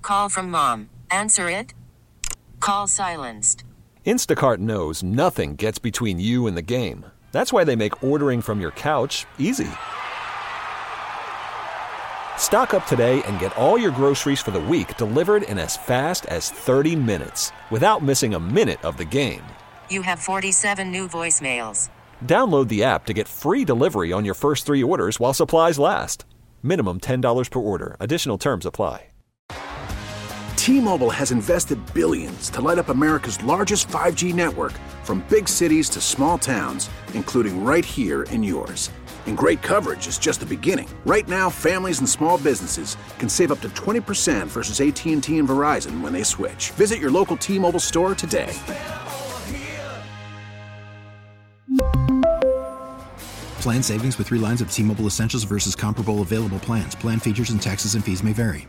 Call from mom. Answer it. Call silenced. Instacart knows nothing gets between you and the game. That's why they make ordering from your couch easy. Stock up today and get all your groceries for the week delivered in as fast as 30 minutes without missing a minute of the game. You have 47 new voicemails. Download the app to get free delivery on your first 3 orders while supplies last. Minimum $10 per order. Additional terms apply. T-Mobile has invested billions to light up America's largest 5G network, from big cities to small towns, including right here in yours. And great coverage is just the beginning. Right now, families and small businesses can save up to 20% versus AT&T and Verizon when they switch. Visit your local T-Mobile store today. Plan savings with 3 lines of T-Mobile Essentials versus comparable available plans. Plan features and taxes and fees may vary.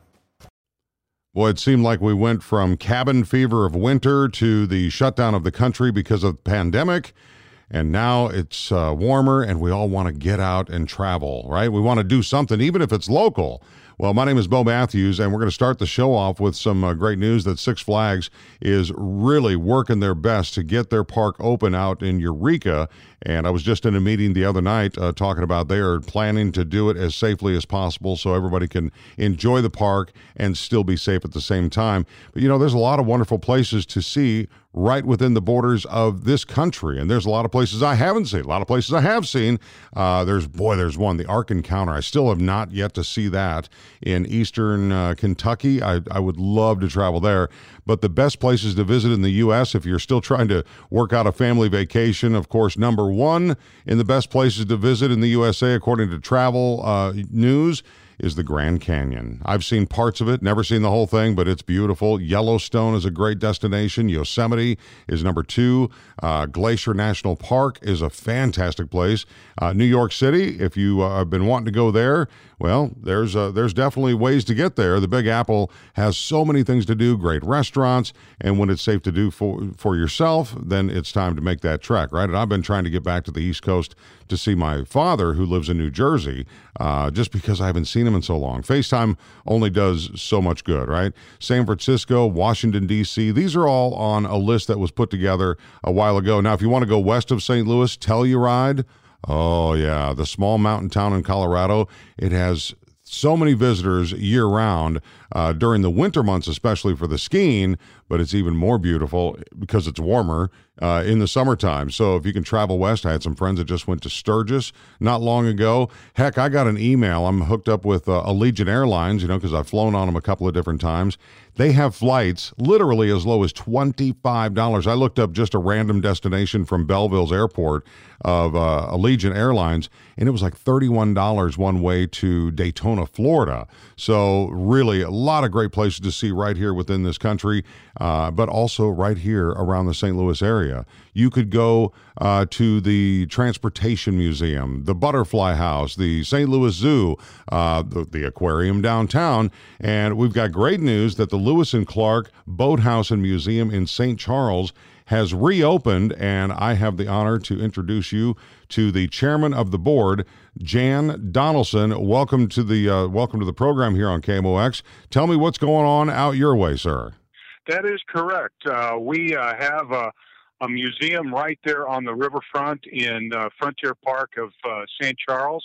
Well, it seemed like we went from cabin fever of winter to the shutdown of the country because of the pandemic. And now it's warmer and we all want to get out and travel, right? We want to do something, even if it's local. Well, my name is Bo Matthews, and we're going to start the show off with some great news that Six Flags is really working their best to get their park open out in Eureka. And I was just in a meeting the other night talking about they are planning to do it as safely as possible so everybody can enjoy the park and still be safe at the same time. But, you know, there's a lot of wonderful places to see right within the borders of this country. And there's a lot of places I haven't seen. A lot of places I have seen. There's one, the Ark Encounter. I still have not yet to see that in eastern Kentucky. I would love to travel there. But the best places to visit in the U.S., if you're still trying to work out a family vacation, of course, number one in the best places to visit in the USA, according to Travel News, is the Grand Canyon. I've seen parts of it, never seen the whole thing, but it's beautiful. Yellowstone is a great destination. Yosemite is number 2. Glacier National Park is a fantastic place. New York City, if you have been wanting to go there, well, there's definitely ways to get there. The Big Apple has so many things to do, great restaurants, and when it's safe to do for yourself, then it's time to make that trek, right? And I've been trying to get back to the East Coast to see my father, who lives in New Jersey, just because I haven't seen him in so long. FaceTime only does so much good, right? San Francisco, Washington, D.C., these are all on a list that was put together a while ago. Now, if you want to go west of St. Louis, Telluride, oh, yeah, the small mountain town in Colorado, it has so many visitors year-round, during the winter months, especially for the skiing, but it's even more beautiful because it's warmer in the summertime. So if you can travel west, I had some friends that just went to Sturgis not long ago. Heck, I got an email. I'm hooked up with Allegiant Airlines, because I've flown on them a couple of different times. They have flights literally as low as $25. I looked up just a random destination from Belleville's airport of Allegiant Airlines, and it was like $31 one way to Daytona, Florida. So really a lot of great places to see right here within this country, but also right here around the St. Louis area. You could go to the Transportation Museum, the Butterfly House, the St. Louis Zoo, the aquarium downtown, and we've got great news that the Lewis and Clark Boathouse and Museum in St. Charles has reopened, and I have the honor to introduce you to the chairman of the board, Jan Donaldson. Welcome to the program here on KMOX. Tell me what's going on out your way, sir. That is correct. We have a museum right there on the riverfront in Frontier Park of St. Charles,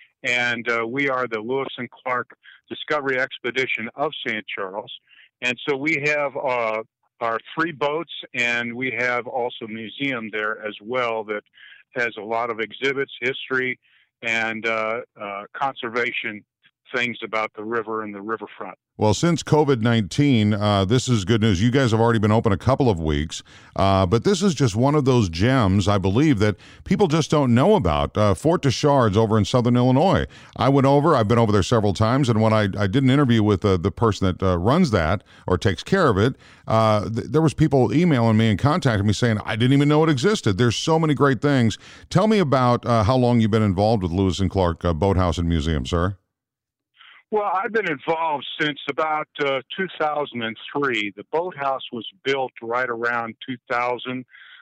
and we are the Lewis and Clark Discovery Expedition of St. Charles. And so we have our 3 boats, and we have also a museum there as well that has a lot of exhibits, history, and conservation things about the river and the riverfront. Well, since COVID-19, this is good news. You guys have already been open a couple of weeks, but this is just one of those gems, I believe, that people just don't know about. Fort Deschardes over in southern Illinois. I've been over there several times, and when I did an interview with the person that runs that or takes care of it, there was people emailing me and contacting me saying, I didn't even know it existed. There's so many great things. Tell me about how long you've been involved with Lewis and Clark Boathouse and Museum, sir. Well, I've been involved since about 2003. The boathouse was built right around 2000,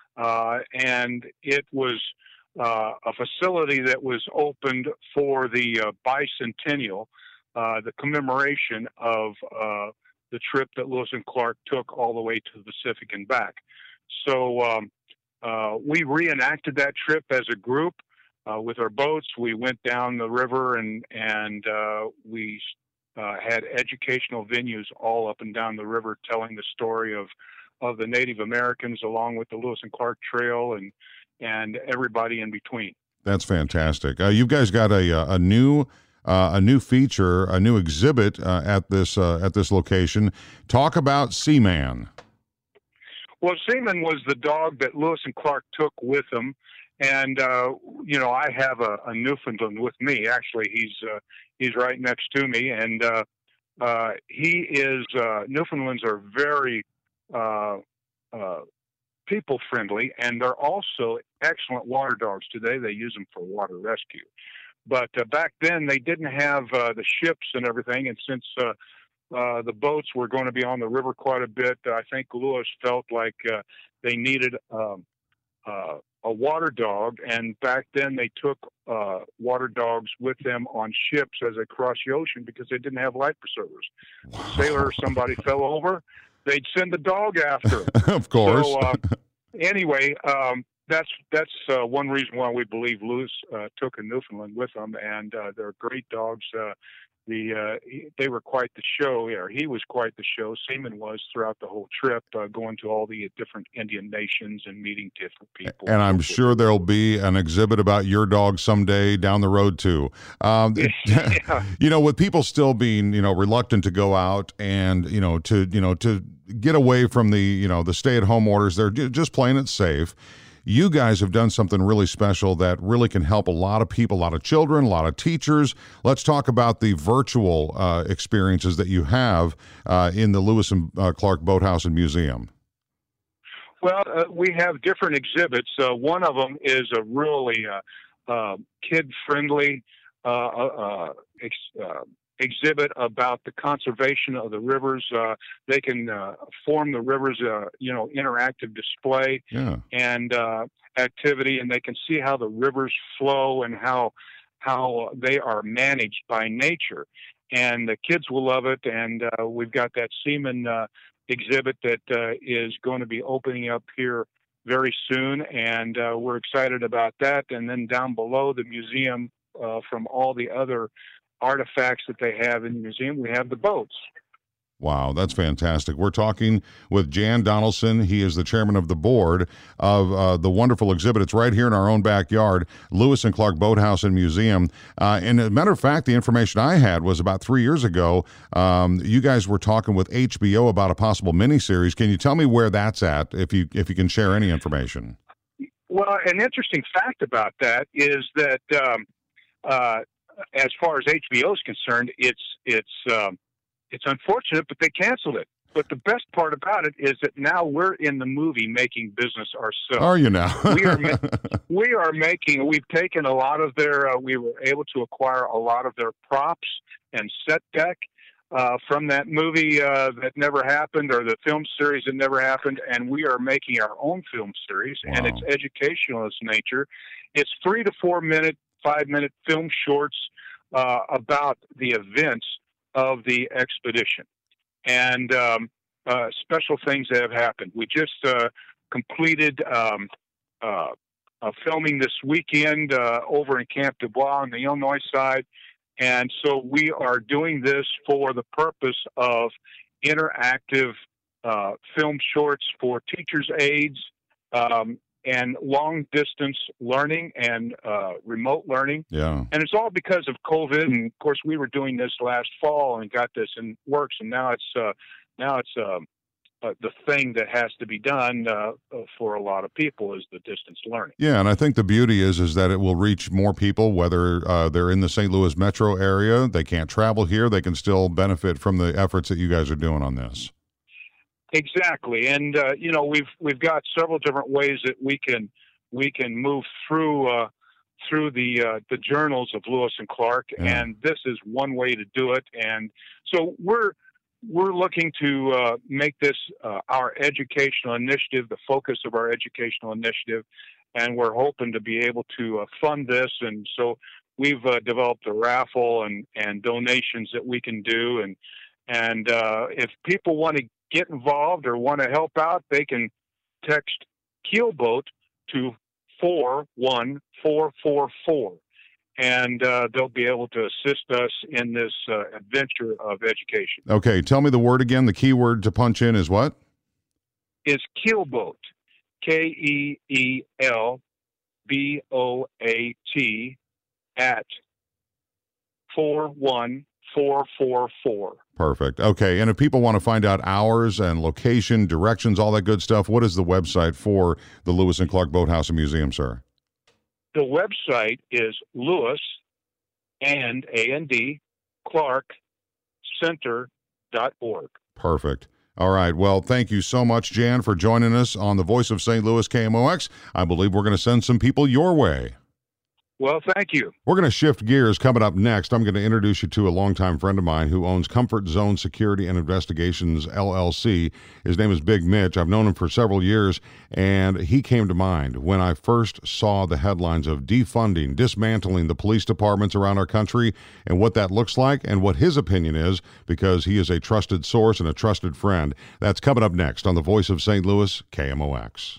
and it was a facility that was opened for the bicentennial, the commemoration of the trip that Lewis and Clark took all the way to the Pacific and back. So we reenacted that trip as a group with our boats. We went down the river and we had educational venues all up and down the river telling the story of the Native Americans, along with the Lewis and Clark Trail and everybody in between. That's fantastic. You guys got a new feature, a new exhibit at this location. Talk about Seaman. Well, Seaman was the dog that Lewis and Clark took with them, and I have a Newfoundland with me. Actually, he's right next to me, and he is. Newfoundlands are very people friendly, and they're also excellent water dogs. Today they use them for water rescue, but back then they didn't have the ships and everything, and since the boats were going to be on the river quite a bit, I think Lewis felt like they needed a water dog, and back then they took water dogs with them on ships as they crossed the ocean because they didn't have life preservers. A sailor or somebody fell over, they'd send the dog after him. Of course. So anyway, that's one reason why we believe Lewis took a Newfoundland with him, and they're great dogs. They were quite the show. Yeah, he was quite the show. Seaman was throughout the whole trip, going to all the different Indian nations and meeting different people. And I'm sure there'll be an exhibit about your dog someday down the road too. Yeah. With people still being reluctant to go out and to get away from the stay-at-home orders, they're just playing it safe. You guys have done something really special that really can help a lot of people, a lot of children, a lot of teachers. Let's talk about the virtual experiences that you have in the Lewis and Clark Boathouse and Museum. Well, we have different exhibits. One of them is a really kid-friendly exhibit about the conservation of the rivers. They can form the rivers, interactive display and activity, and they can see how the rivers flow and how they are managed by nature. And the kids will love it. And we've got that Seaman exhibit that is going to be opening up here very soon, and we're excited about that. And then down below the museum, from all the other artifacts that they have in the museum, we have the boats. Wow, that's fantastic. We're talking with Jan Donaldson. He is the chairman of the board of the wonderful exhibit. It's right here in our own backyard, Lewis and Clark Boathouse and Museum. And as a matter of fact, the information I had was about 3 years ago, you guys were talking with HBO about a possible miniseries. Can you tell me where that's at, if you can share any information? Well, an interesting fact about that is that as far as HBO is concerned, it's unfortunate, but they canceled it. But the best part about it is that now we're in the movie making business ourselves. Are you now? We've taken a lot of their, we were able to acquire a lot of their props and set deck from that movie that never happened, or the film series that never happened, and we are making our own film series. Wow. And it's educational in its nature. It's 3 to 4 minute, 5-minute film shorts about the events of the expedition and special things that have happened. We just completed filming this weekend over in Camp Dubois on the Illinois side, and so we are doing this for the purpose of interactive film shorts for teachers' aides, and long-distance learning and remote learning. Yeah. And it's all because of COVID. And, of course, we were doing this last fall and got this in works, and now it's the thing that has to be done for a lot of people is the distance learning. Yeah, and I think the beauty is that it will reach more people, whether they're in the St. Louis metro area, they can't travel here, they can still benefit from the efforts that you guys are doing on this. Exactly, and we've got several different ways that we can move through the journals of Lewis and Clark, and this is one way to do it. And so we're looking to make this our educational initiative, the focus of our educational initiative, and we're hoping to be able to fund this. And so we've developed a raffle and donations that we can do, And if people want to get involved or want to help out, they can text Keelboat to 41444, and they'll be able to assist us in this adventure of education. Okay, tell me the word again. The key word to punch in is what? Is Keelboat, KEELBOAT at 41444. Perfect. Okay, and if people want to find out hours and location, directions, all that good stuff, what is the website for the Lewis and Clark Boathouse and Museum, sir? The website is Lewis and Clark Center.org. Perfect. All right. Well, thank you so much, Jan, for joining us on the Voice of St. Louis KMOX. I believe we're going to send some people your way. Well, thank you. We're going to shift gears. Coming up next, I'm going to introduce you to a longtime friend of mine who owns Comfort Zone Security and Investigations, LLC. His name is Big Mitch. I've known him for several years, and he came to mind when I first saw the headlines of defunding, dismantling the police departments around our country, and what that looks like and what his opinion is, because he is a trusted source and a trusted friend. That's coming up next on the Voice of St. Louis, KMOX.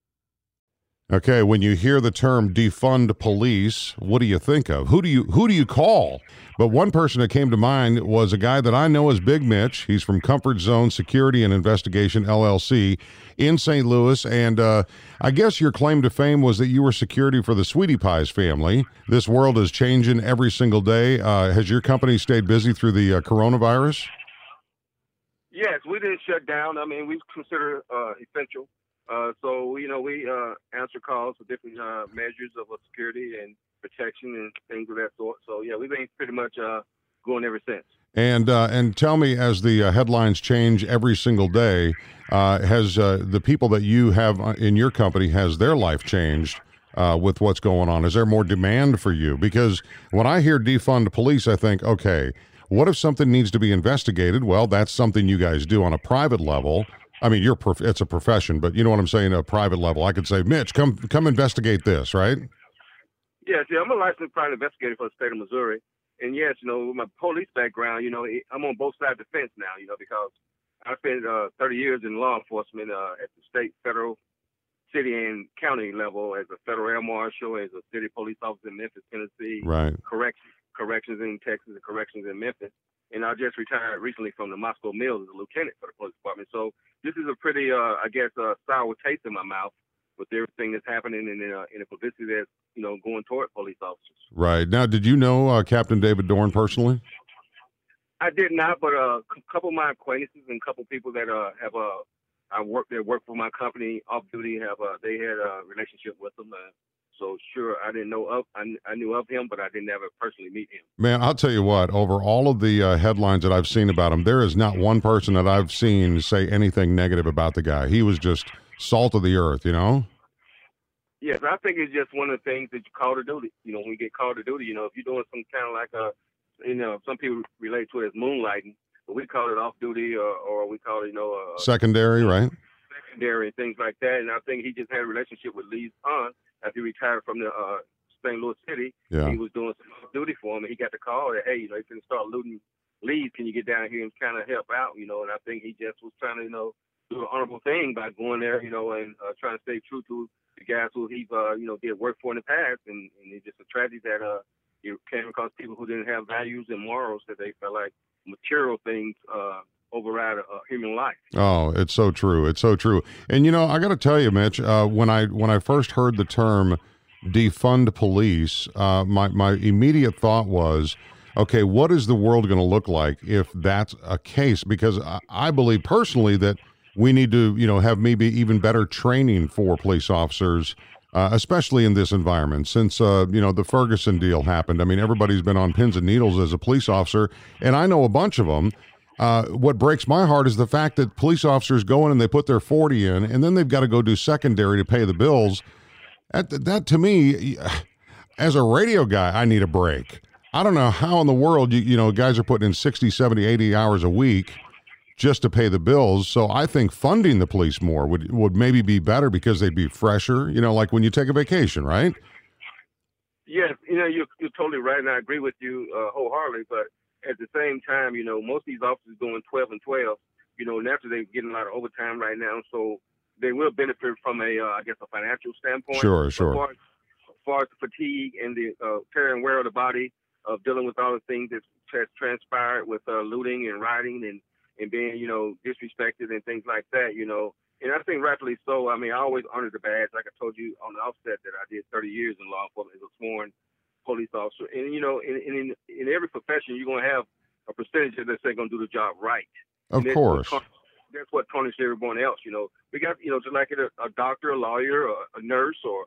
Okay, when you hear the term defund police, what do you think of? Who do you call? But one person that came to mind was a guy that I know as Big Mitch. He's from Comfort Zone Security and Investigation, LLC, in St. Louis. And I guess your claim to fame was that you were security for the Sweetie Pies family. This world is changing every single day. Has your company stayed busy through the coronavirus? Yes, we didn't shut down. I mean, we consider essential. So, we answer calls for different measures of security and protection and things of that sort. So, yeah, we've been pretty much going ever since. And tell me, as the headlines change every single day, has the people that you have in your company, has their life changed with what's going on? Is there more demand for you? Because when I hear defund police, I think, okay, what if something needs to be investigated? Well, that's something you guys do on a private level. I mean, it's a profession, but you know what I'm saying, a private level. I could say, Mitch, come investigate this, right? Yes, I'm a licensed private investigator for the state of Missouri. And yes, with my police background, I'm on both sides of the fence now, because I spent 30 years in law enforcement at the state, federal, city, and county level as a federal air marshal, as a city police officer in Memphis, Tennessee. Right. Corrections in Texas and corrections in Memphis. And I just retired recently from the Moscow Mills as a lieutenant for the police department. So this is a pretty, sour taste in my mouth with everything that's happening in the publicity that's, going toward police officers. Right. Now, did you know Captain David Dorn personally? I did not, but a couple of my acquaintances and a couple of people that work for my company off duty they had a relationship with him. So sure, I knew of him, but I didn't ever personally meet him. Man, I'll tell you what, over all of the headlines that I've seen about him, there is not one person that I've seen say anything negative about the guy. He was just salt of the earth, Yes, I think it's just one of the things that you call to duty. When you get called to duty, if you're doing some kind of like some people relate to it as moonlighting, but we call it off duty or we call it, secondary, right? Secondary and things like that. And I think he just had a relationship with Lee's aunt after he retired from the St. Louis City. Yeah. He was doing some off duty for him, and he got the call that, hey, he's going to start looting leads. Can you get down here and kind of help out? And I think he just was trying to, do an honorable thing by going there, and trying to stay true to the guys who he, did work for in the past. And it's just a tragedy that he came across people who didn't have values and morals, that they felt like material things override human life. Oh, it's so true. It's so true. And I got to tell you, Mitch, when I first heard the term defund police, my immediate thought was, okay, what is the world going to look like if that's a case? Because I believe personally that we need to, have maybe even better training for police officers, especially in this environment. Since, the Ferguson deal happened, I mean, everybody's been on pins and needles as a police officer, and I know a bunch of them. What breaks my heart is the fact that police officers go in and they put their 40 in, and then they've got to go do secondary to pay the bills. That to me, as a radio guy, I need a break. I don't know how in the world, guys are putting in 60, 70, 80 hours a week just to pay the bills. So I think funding the police more would maybe be better because they'd be fresher, like when you take a vacation, right? Yes, you're totally right, and I agree with you wholeheartedly, but at the same time, you know, most of these officers doing 12 and 12, you know, naturally they're getting a lot of overtime right now, so they will benefit from I guess, a financial standpoint. Sure. As far as the fatigue and the tear and wear of the body of dealing with all the things that has transpired with looting and rioting and being, you know, disrespected and things like that, you know. And I think rightfully so. I mean, I always honored the badge. Like I told you on the offset that I did 30 years in law enforcement as a sworn police officer. And, you know, in every profession, you're going to have a percentage that say going to do the job right. Of course. That's what tarnishes everyone else, you know. We got, you know, just like a doctor, a lawyer, a nurse, or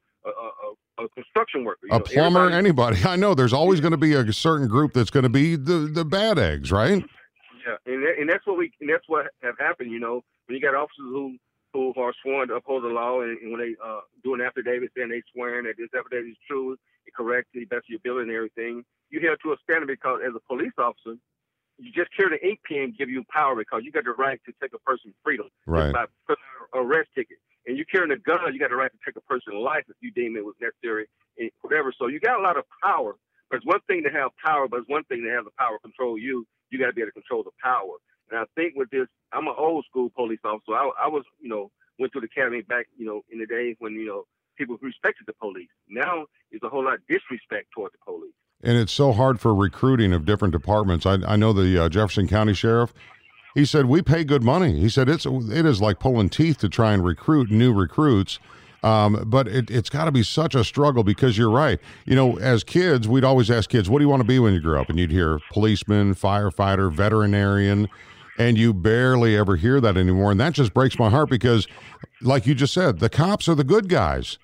a construction worker. A plumber, anybody. I know there's always going to be a certain group that's going to be the bad eggs, right? Yeah, and that's what have happened, you know, when you got officers who are sworn to uphold the law, and when they do an affidavit saying they swearing that this affidavit is true, correct, to the best of your ability and everything, you held to a standard because as a police officer, you just carry the ink pen give you power because you got the right to take a person's freedom. Right. Just by putting an arrest ticket. And you carrying a gun, you got the right to take a person's life if you deem it was necessary, and whatever. So you got a lot of power. But it's one thing to have power, but it's one thing to have the power control you. You got to be able to control the power. And I think with this, I'm an old school police officer. I was, you know, went to the academy back, you know, in the days when, you know, people respected the police. Now there's a whole lot of disrespect toward the police. And it's so hard for recruiting of different departments. I know the Jefferson County Sheriff, he said, we pay good money. He said, it is like pulling teeth to try and recruit new recruits. But it's got to be such a struggle because you're right. You know, as kids, we'd always ask kids, what do you want to be when you grow up? And you'd hear policeman, firefighter, veterinarian, and you barely ever hear that anymore. And that just breaks my heart because, like you just said, the cops are the good guys.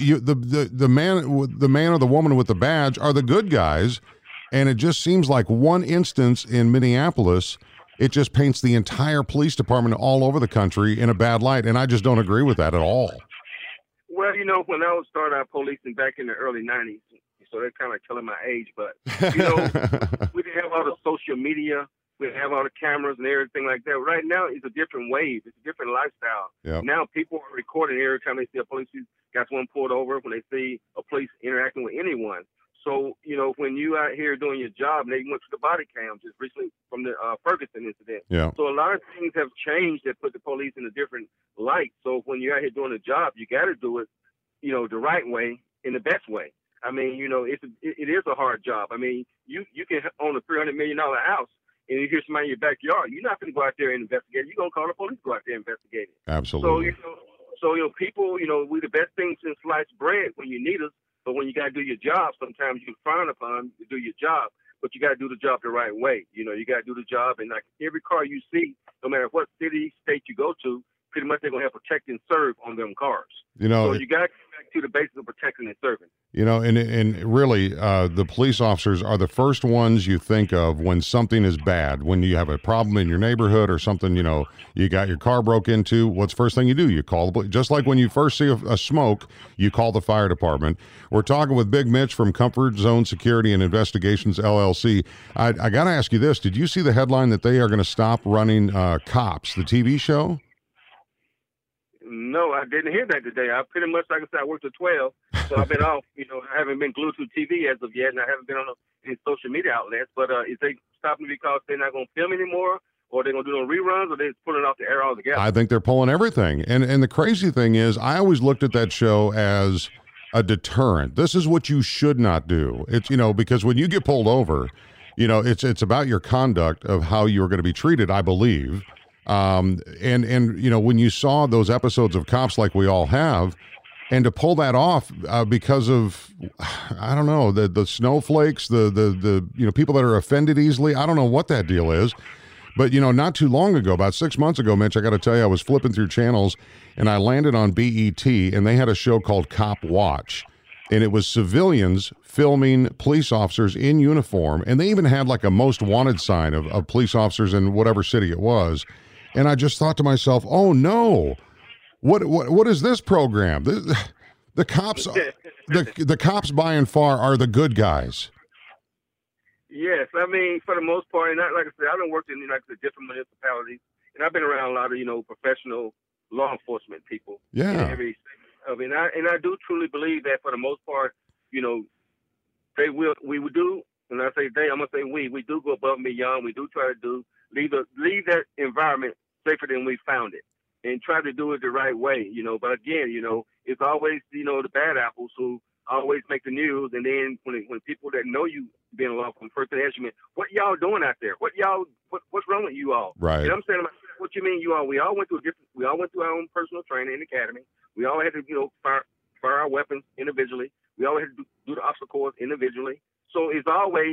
The man or the woman with the badge are the good guys. And it just seems like one instance in Minneapolis, it just paints the entire police department all over the country in a bad light. And I just don't agree with that at all. Well, you know, when I was starting out policing back in the early 90s, so they're kind of like telling my age, but, you know, we didn't have all the social media. We didn't have all the cameras and everything like that. Right now, it's a different wave. It's a different lifestyle. Yep. Now people are recording every time they see a police. Got one pulled over when they see a police interacting with anyone. So, you know, when you out here doing your job, and they went to the body cam just recently from the Ferguson incident. Yeah. So a lot of things have changed that put the police in a different light. So when you're out here doing a job, you got to do it, you know, the right way, in the best way. I mean, you know, it is a hard job. I mean, you can own a $300 million house, and you hear somebody in your backyard. You're not going to go out there and investigate. You're going to call the police to go out there and investigate it. Absolutely. So, you know, people, you know, we the best thing since sliced bread when you need us. But when you got to do your job, sometimes you're frowned upon to do your job. But you got to do the job the right way. You know, you got to do the job. And like every car you see, no matter what city, state you go to, pretty much they're going to have protect and serve on them cars. You know, so you got to get back to the basics of protecting and serving. You know, and really, the police officers are the first ones you think of when something is bad. When you have a problem in your neighborhood or something, you know, you got your car broke into, what's the first thing you do? You call the police. Just like when you first see a smoke, you call the fire department. We're talking with Big Mitch from Comfort Zone Security and Investigations, LLC. I got to ask you this. Did you see the headline that they are going to stop running Cops, the TV show? No, I didn't hear that today. I pretty much, like I said, I worked at 12, so I've been off. You know, I haven't been glued to TV as of yet, and I haven't been on any social media outlets. But is they stopping because they're not going to film anymore, or they're going to do no reruns, or they're just pulling it off the air altogether? I think they're pulling everything. And the crazy thing is, I always looked at that show as a deterrent. This is what you should not do. It's, you know, because when you get pulled over, you know, it's about your conduct of how you're going to be treated, I believe. And you know, when you saw those episodes of Cops like we all have, and to pull that off because of, I don't know, the snowflakes, the you know, people that are offended easily, I don't know what that deal is. But, you know, not too long ago, about 6 months ago, Mitch, I got to tell you, I was flipping through channels and I landed on BET, and they had a show called Cop Watch. And it was civilians filming police officers in uniform. And they even had like a most wanted sign of police officers in whatever city it was. And I just thought to myself, oh no, what is this program? The cops, the cops by and far are the good guys. Yes, I mean, for the most part, and like I said, I've worked in, like the different municipalities, and I've been around a lot of, you know, professional law enforcement people. Yeah. And I do truly believe that for the most part, you know, we would do and I say they, I'm gonna say we do go above and beyond. We do try to leave that environment safer than we found it, and try to do it the right way, But again, it's always, the bad apples who always make the news, and then when people that know you being a law enforcement first they ask you, what y'all doing out there? What's wrong with you all? Right. I'm saying, what you mean you all? We all went through our own personal training in the academy. We all had to, fire our weapons individually. We all had to do the obstacle course individually. So it's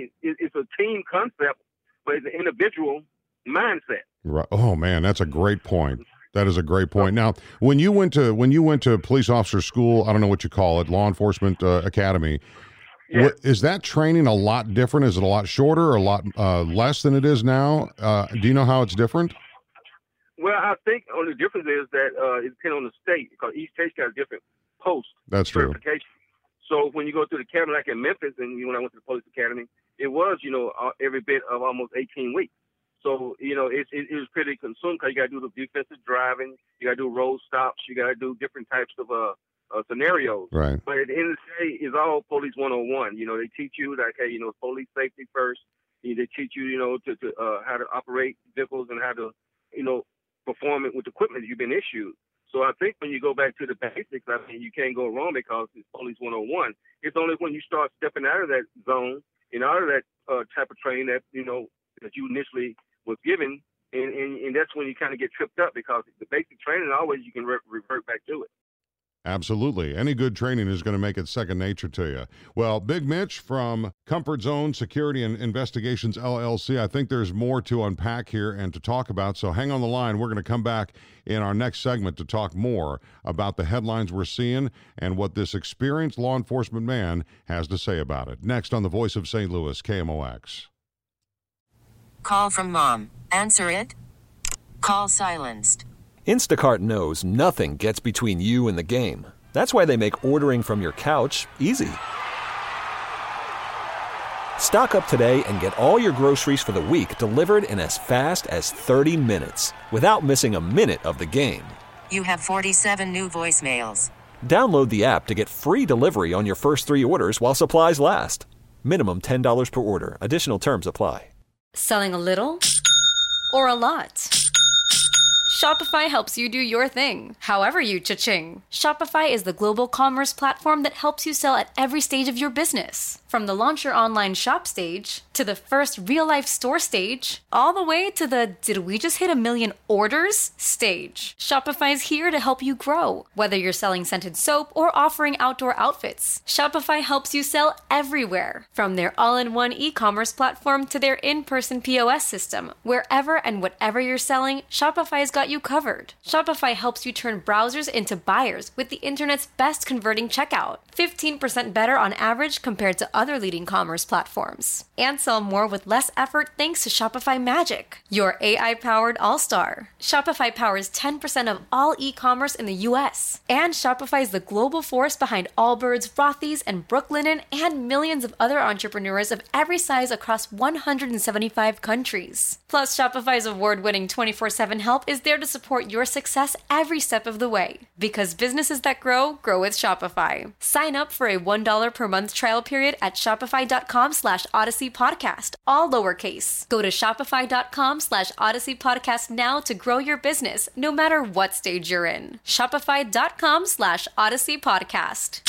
a team concept, but it's an individual mindset. Right. Oh man, that's a great point. That is a great point. Now, when you went to police officer school, I don't know what you call it, law enforcement academy, Yeah. is that training a lot different? Is it a lot shorter or a lot less than it is now? Do you know how it's different? Well, I think the only difference is that it depends on the state, because each state's got a different post. That's true. Certification. So when you go to the academy, like in Memphis, and when I went to the police academy, it was, every bit of almost 18 weeks. So, it was pretty consumed, because you got to do the defensive driving, you got to do road stops, you got to do different types of scenarios. Right. But at the end of the day, it's all police 101. They teach you that, hey, police safety first. They teach you, to how to operate vehicles and how to, perform it with equipment you've been issued. So I think when you go back to the basics, you can't go wrong, because it's police 101. It's only when you start stepping out of that zone and out of that type of training that, that you initially was given, and that's when you kind of get tripped up, because the basic training, always you can revert back to it. Absolutely. Any good training is going to make it second nature to you. Well, Big Mitch from Comfort Zone Security and Investigations, LLC, I think there's more to unpack here and to talk about, so hang on the line. We're going to come back in our next segment to talk more about the headlines we're seeing and what this experienced law enforcement man has to say about it. Next on the Voice of St. Louis, KMOX. Call from mom. Answer it. Call silenced. Instacart knows nothing gets between you and the game. That's why they make ordering from your couch easy. Stock up today and get all your groceries for the week delivered in as fast as 30 minutes without missing a minute of the game. You have 47 new voicemails. Download the app to get free delivery on your first 3 orders while supplies last. Minimum $10 per order. Additional terms apply. Selling a little or a lot? Shopify helps you do your thing, however you cha-ching. Shopify is the global commerce platform that helps you sell at every stage of your business. From the launch your online shop stage, to the first real-life store stage, all the way to the did we just hit 1 million orders stage. Shopify is here to help you grow. Whether you're selling scented soap or offering outdoor outfits, Shopify helps you sell everywhere. From their all-in-one e-commerce platform to their in-person POS system, wherever and whatever you're selling, Shopify's got you covered. Shopify helps you turn browsers into buyers with the internet's best converting checkout. 15% better on average compared to other leading commerce platforms. And sell more with less effort thanks to Shopify Magic, your AI-powered all-star. Shopify powers 10% of all e-commerce in the U.S. And Shopify is the global force behind Allbirds, Rothy's, and Brooklinen, and millions of other entrepreneurs of every size across 175 countries. Plus, Shopify's award-winning 24/7 help is there to support your success every step of the way. Because businesses that grow, grow with Shopify. Sign up for a $1 per month trial period at shopify.com/Odyssey Podcast, all lowercase. Go to shopify.com/Odyssey Podcast now to grow your business, no matter what stage you're in. Shopify.com/Odyssey Podcast.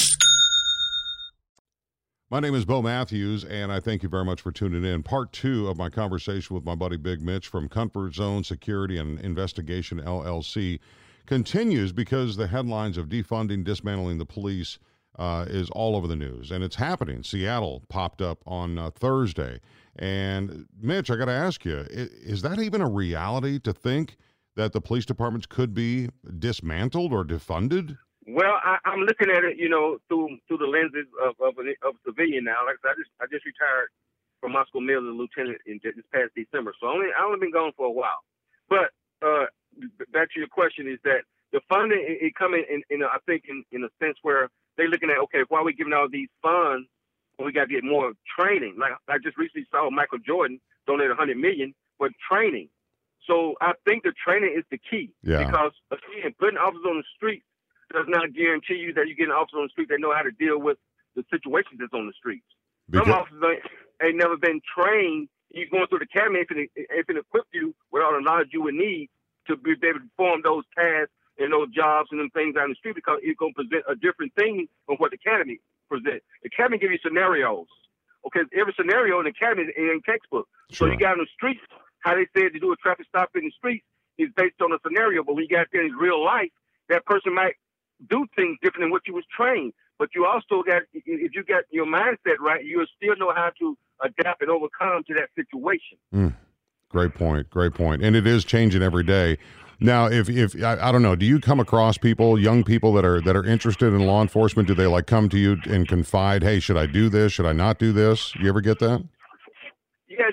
My name is Bo Matthews, and I thank you very much for tuning in. Part 2 of my conversation with my buddy Big Mitch from Comfort Zone Security and Investigation, LLC, continues because the headlines of defunding, dismantling the police is all over the news, and it's happening. Seattle popped up on Thursday. And, Mitch, I got to ask you, is that even a reality to think that the police departments could be dismantled or defunded? Well, I'm looking at it, through the lenses of a civilian now. Like I just retired from Moscow Mills as a lieutenant this past December, so I only been gone for a while. But back to your question, is that the funding it coming in I think in a sense where they're looking at, okay, why are we giving all these funds when we got to get more training? Like I just recently saw Michael Jordan donate $100 million for training. So I think the training is the key. Yeah. Because again, putting officers on the street does not guarantee you that you're getting officers on the street that know how to deal with the situations that's on the streets. Some officers ain't never been trained. You're going through the academy, if it equip you with all the knowledge you would need to be able to perform those tasks and those jobs and them things out in the street, because it's going to present a different thing from what the academy presents. The academy give you scenarios. Okay, every scenario in the academy is in textbook. Sure. So you got in the streets, how they said to do a traffic stop in the streets is based on a scenario, but when you got there in real life, that person might do things different than what you was trained. But you also got, if you got your mindset right, you'll still know how to adapt and overcome to that situation. Great point. And it is changing every day. Now, if I don't know, do you come across people, young people that are interested in law enforcement? Do they like come to you and confide, hey, should I do this? Should I not do this? You ever get that? Yes,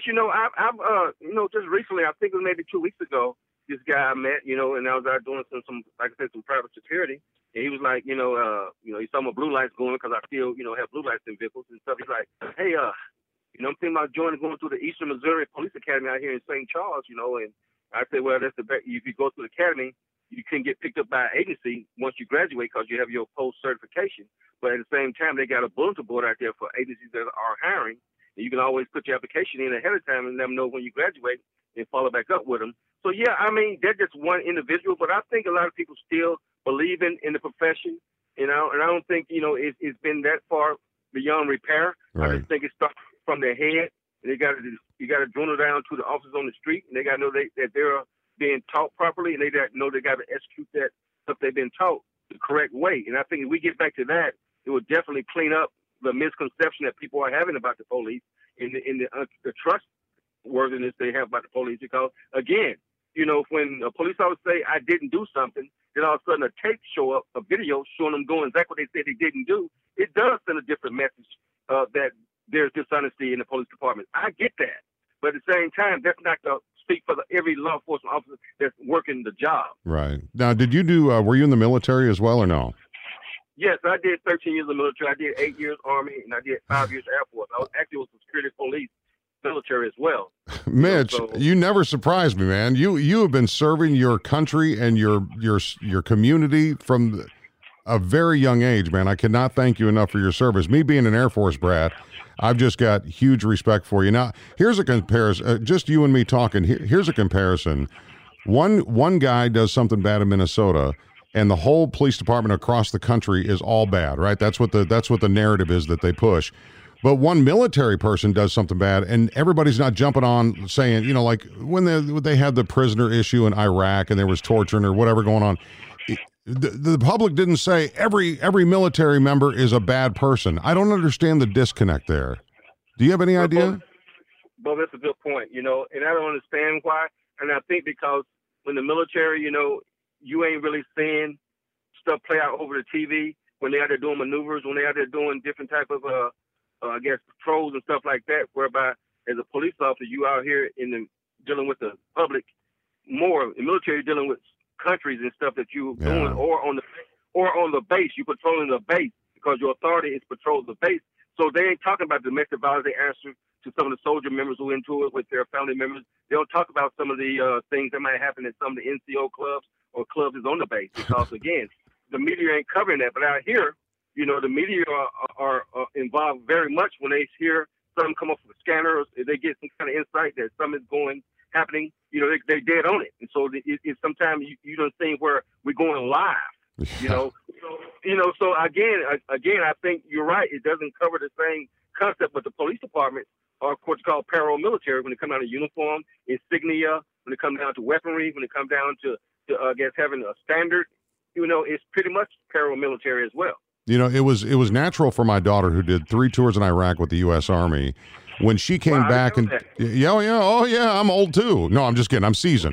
I've just recently, I think it was maybe 2 weeks ago, this guy I met, and I was out doing some like I said, some private security. And he was like, he saw my blue lights going because I still, have blue lights in vehicles and stuff. He's like, hey, I'm thinking about going through the Eastern Missouri Police Academy out here in St. Charles, and I said, well, that's the best. If you go through the academy, you can get picked up by an agency once you graduate because you have your post certification. But at the same time, they got a bulletin board out there for agencies that are hiring. And you can always put your application in ahead of time and let them know when you graduate and follow back up with them. So, yeah, I mean, they're just one individual, but I think a lot of people still believe in the profession, and I don't think, it's been that far beyond repair. Right. I just think it starts from their head. And you got to drill down to the officers on the street, and they got to know that they're being taught properly, and they got to know they got to execute that stuff they've been taught the correct way. And I think if we get back to that, it will definitely clean up the misconception that people are having about the police and the trustworthiness they have about the police. Because, again, when a police officer say, I didn't do something, then all of a sudden a tape show up, a video showing them doing exactly what they said they didn't do, it does send a different message that there's dishonesty in the police department. I get that. But at the same time, that's not to speak for every law enforcement officer that's working the job. Right. Now, did you do, were you in the military as well or no? Yes, I did 13 years in the military. I did 8 years Army, and I did 5 years Air Force. I was actually with the security police military as well. Mitch, you never surprised me, man. You have been serving your country and your community from a very young age, man. I cannot thank you enough for your service. Me being an Air Force brat, I've just got huge respect for you. Now, here's a comparison. Just you and me talking. Here's a comparison. One guy does something bad in Minnesota, and the whole police department across the country is all bad, right? That's what the narrative is that they push. But one military person does something bad, and everybody's not jumping on saying, like when they had the prisoner issue in Iraq and there was torturing or whatever going on. The public didn't say every military member is a bad person. I don't understand the disconnect there. Do you have any idea? Well, that's a good point, and I don't understand why. And I think because when the military, you ain't really seeing stuff play out over the TV when they're out there doing maneuvers, when they're out there doing different type of, patrols and stuff like that, whereby as a police officer, you out here dealing with the public more. In the military, you're dealing with countries and stuff that you're doing, or on the base, you patrolling the base because your authority is patrol the base. So they ain't talking about domestic violence. They answer to some of the soldier members who into it with their family members. They don't talk about some of the things that might happen in some of the NCO clubs or clubs is on the base because again, the media ain't covering that. But out here, the media are involved very much when they hear something come up from a scanner, or they get some kind of insight that something is happening. They're dead on it. And so it's sometimes you don't think where we're going live, So again, I think you're right. It doesn't cover the same concept, but the police department are, of course, called paramilitary when it comes down to uniform, insignia, when it comes down to weaponry, when it comes down to having a standard, it's pretty much paramilitary as well. It was natural for my daughter, who did 3 tours in Iraq with the U.S. Army, when she came back and I'm old too. No, I'm just kidding. I'm seasoned.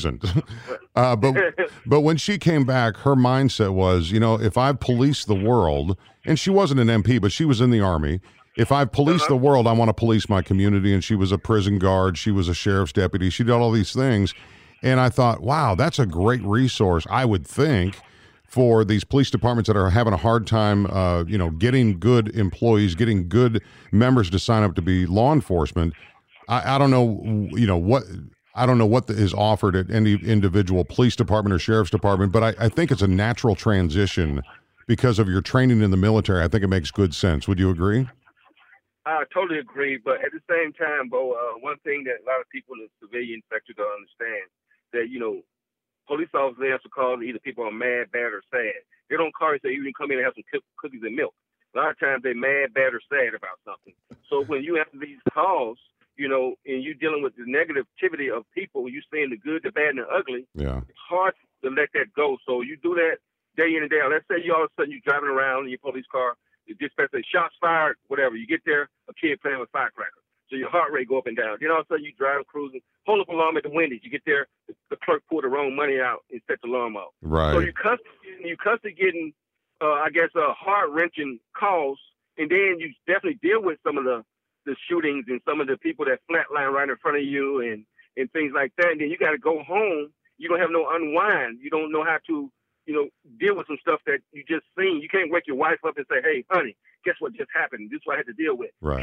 But when she came back, her mindset was, if I police the world, and she wasn't an MP, but she was in the Army. If I police the world, I want to police my community. And she was a prison guard. She was a sheriff's deputy. She did all these things. And I thought, wow, that's a great resource, I would think, for these police departments that are having a hard time, getting good employees, getting good members to sign up to be law enforcement. I don't know, what is offered at any individual police department or sheriff's department, but I think it's a natural transition because of your training in the military. I think it makes good sense. Would you agree? I totally agree, but at the same time, Bo, one thing that a lot of people in the civilian sector don't understand, that, police officers answer calls, either people are mad, bad, or sad. They don't call and say, you can come in and have some cookies and milk. A lot of times they're mad, bad, or sad about something. So when you answer these calls, and you're dealing with the negativity of people, you're seeing the good, the bad, and the ugly, it's hard to let that go. So you do that day in and day out. Let's say you all of a sudden you're driving around in your police car, the dispatch says, shots fired, whatever. You get there, a kid playing with firecrackers. So your heart rate go up and down. Then all of a sudden you drive cruising, hold up alarm at the Wendy's. You get there, the clerk pulled the wrong money out and set the alarm off. Right. So you're constantly getting, heart-wrenching calls, and then you definitely deal with some of the shootings and some of the people that flatline right in front of you and things like that. And then you got to go home. You don't have no unwind. You don't know how to deal with some stuff that you just seen. You can't wake your wife up and say, hey, honey, guess what just happened? This is what I had to deal with. Right.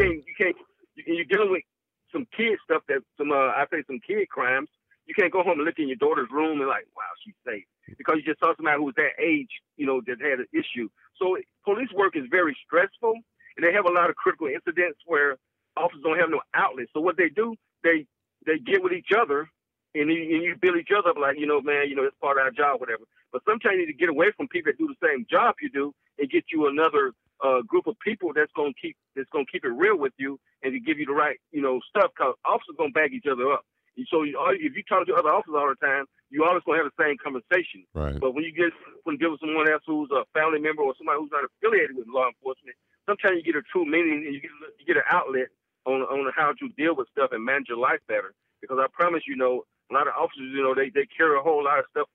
You're dealing with some kid stuff some kid crimes. You can't go home and look in your daughter's room and like, wow, she's safe. Because you just saw somebody who was that age, that had an issue. So police work is very stressful, and they have a lot of critical incidents where officers don't have no outlet. So what they do, they get with each other, and you build each other up like, man, it's part of our job, whatever. But sometimes you need to get away from people that do the same job you do and get you another group of people that's gonna keep it real with you and to give you the right stuff. Because officers gonna bag each other up. So if you talk to other officers all the time, you always gonna have the same conversation. Right. But when you deal with someone else who's a family member or somebody who's not affiliated with law enforcement, sometimes you get a true meaning and you get an outlet on how to deal with stuff and manage your life better. Because I promise a lot of officers, they carry a whole lot of stuff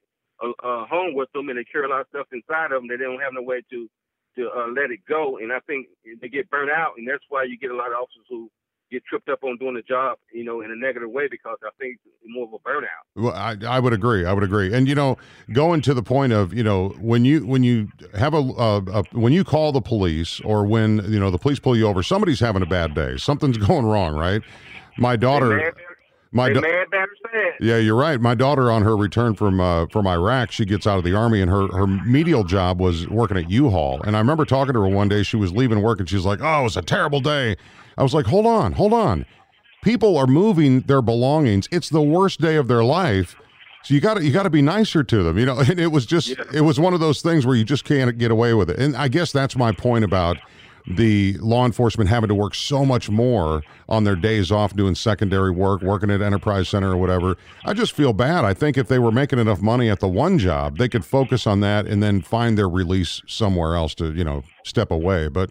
home with them, and they carry a lot of stuff inside of them that they don't have no way to let it go. And I think they get burnt out, and that's why you get a lot of officers who get tripped up on doing the job, in a negative way, because I think it's more of a burnout. Well, I would agree. And, going to the point of, when you have when you call the police, or when, the police pull you over, somebody's having a bad day. Something's going wrong, right? My daughter... mad, bad, or sad. Yeah, you're right. My daughter, on her return from Iraq, she gets out of the Army, and her medial job was working at U-Haul. And I remember talking to her one day. She was leaving work, and she's like, "Oh, it was a terrible day." I was like, "Hold on. People are moving their belongings. It's the worst day of their life. So you got to be nicer to them, And it was just, It was one of those things where you just can't get away with it. And I guess that's my point about the law enforcement having to work so much more on their days off doing secondary work, working at Enterprise Center or whatever. I just feel bad. I think if they were making enough money at the one job, they could focus on that and then find their release somewhere else to, step away. But,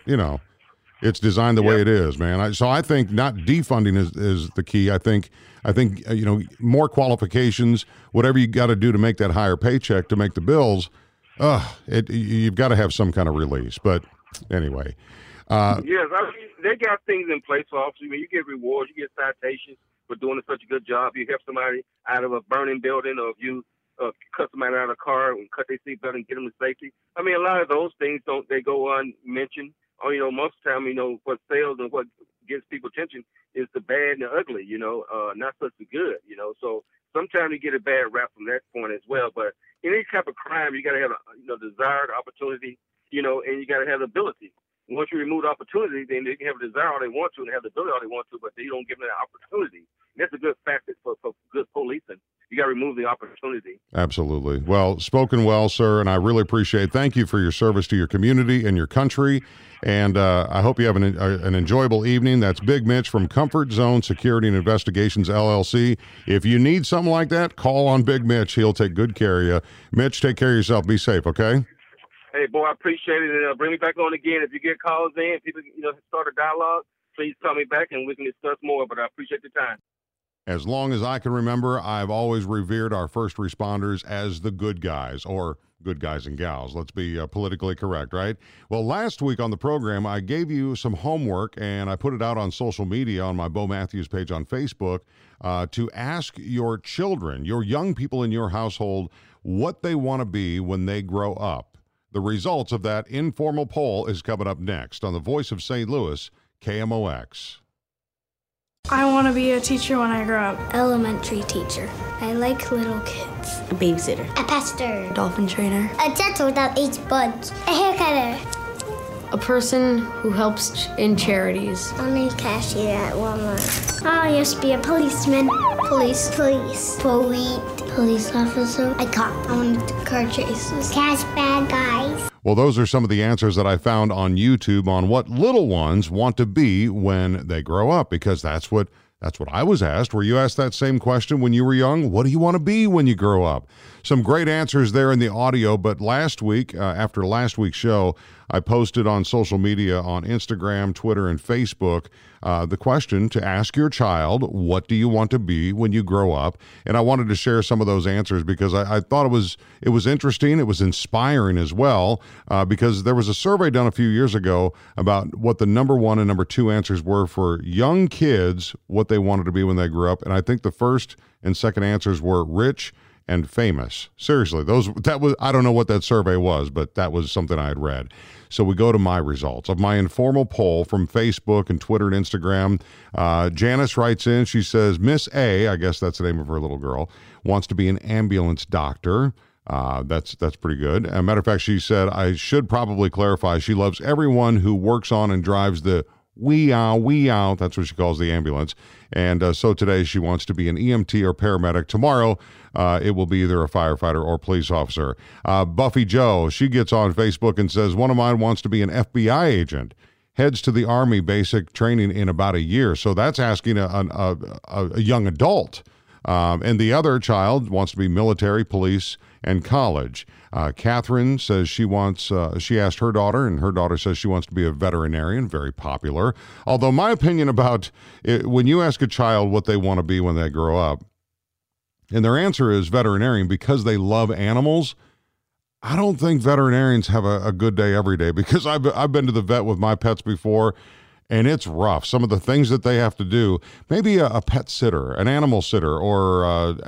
it's designed the way it is, man. So I think not defunding is the key. I think more qualifications, whatever you got to do to make that higher paycheck to make the bills, you've got to have some kind of release. But anyway. Yes, they got things in place for officers. You get rewards, you get citations for doing such a good job. You help somebody out of a burning building, or if you cut somebody out of a car and cut their seatbelt and get them to safety. I mean, a lot of those things they go unmentioned. Or, most of the time, what sells and what gets people attention is the bad and the ugly, not such the good, So sometimes you get a bad rap from that point as well. But in any type of crime, you got to have a desired opportunity, and you got to have the ability. Once you remove the opportunity, then they can have a desire all they want to and have the ability all they want to, but they don't give them that opportunity. And that's a good facet for good policing. You got to remove the opportunity. Absolutely. Well, spoken well, sir, and I really appreciate it. Thank you for your service to your community and your country, and I hope you have an enjoyable evening. That's Big Mitch from Comfort Zone Security and Investigations, LLC. If you need something like that, call on Big Mitch. He'll take good care of you. Mitch, take care of yourself. Be safe, okay? Hey, boy, I appreciate it, and bring me back on again. If you get calls in, people start a dialogue, please call me back, and we can discuss more, but I appreciate the time. As long as I can remember, I've always revered our first responders as the good guys, or good guys and gals. Let's be politically correct, right? Well, last week on the program, I gave you some homework, and I put it out on social media on my Bo Matthews page on Facebook to ask your children, your young people in your household, what they want to be when they grow up. The results of that informal poll is coming up next on the Voice of St. Louis, KMOX. I want to be a teacher when I grow up. Elementary teacher. I like little kids. A babysitter. A pastor. A dolphin trainer. A dentist without 8 buds. A hair cutter. A person who helps in charities. I'm a cashier at Walmart. I used to be a policeman. Police officer. A cop. I wanted to car chases. Catch bad guys. Well, those are some of the answers that I found on YouTube on what little ones want to be when they grow up, because that's what I was asked. Were you asked that same question when you were young? What do you want to be when you grow up? Some great answers there in the audio, but last week, after last week's show, I posted on social media, on Instagram, Twitter, and Facebook, the question to ask your child, what do you want to be when you grow up? And I wanted to share some of those answers because I thought it was interesting. It was inspiring as well, because there was a survey done a few years ago about what the number one and number two answers were for young kids, what they wanted to be when they grew up. And I think the first and second answers were rich and famous. Seriously, I don't know what that survey was, but that was something I had read. So we go to my results of my informal poll from Facebook and Twitter and Instagram. Janice writes in, she says, Miss A, I guess that's the name of her little girl, wants to be an ambulance doctor. That's pretty good. As a matter of fact, she said, I should probably clarify, she loves everyone who works on and drives the wee out. That's what she calls the ambulance. And so today she wants to be an EMT or paramedic. Tomorrow, it will be either a firefighter or police officer. Buffy Joe, she gets on Facebook and says, one of mine wants to be an FBI agent. Heads to the Army basic training in about a year. So that's asking a young adult. And the other child wants to be military, police, and college. Catherine says she asked her daughter, and her daughter says she wants to be a veterinarian, very popular. Although my opinion about it, when you ask a child what they want to be when they grow up, and their answer is veterinarian because they love animals, I don't think veterinarians have a good day every day, because I've been to the vet with my pets before, and it's rough. Some of the things that they have to do, maybe a pet sitter, an animal sitter, or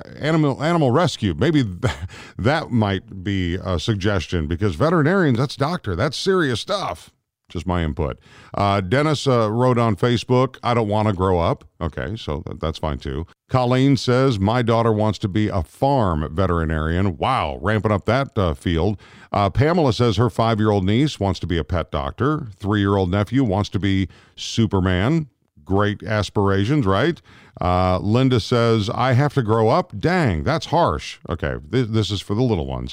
animal rescue, maybe that might be a suggestion, because veterinarians, that's doctor, that's serious stuff. Just my input. Dennis wrote on Facebook, I don't want to grow up. Okay, so that's fine too. Colleen says, my daughter wants to be a farm veterinarian. Wow, ramping up that field. Pamela says her 5-year-old niece wants to be a pet doctor. 3-year-old nephew wants to be Superman. Great aspirations, right? Linda says, I have to grow up? Dang, that's harsh. Okay, this is for the little ones.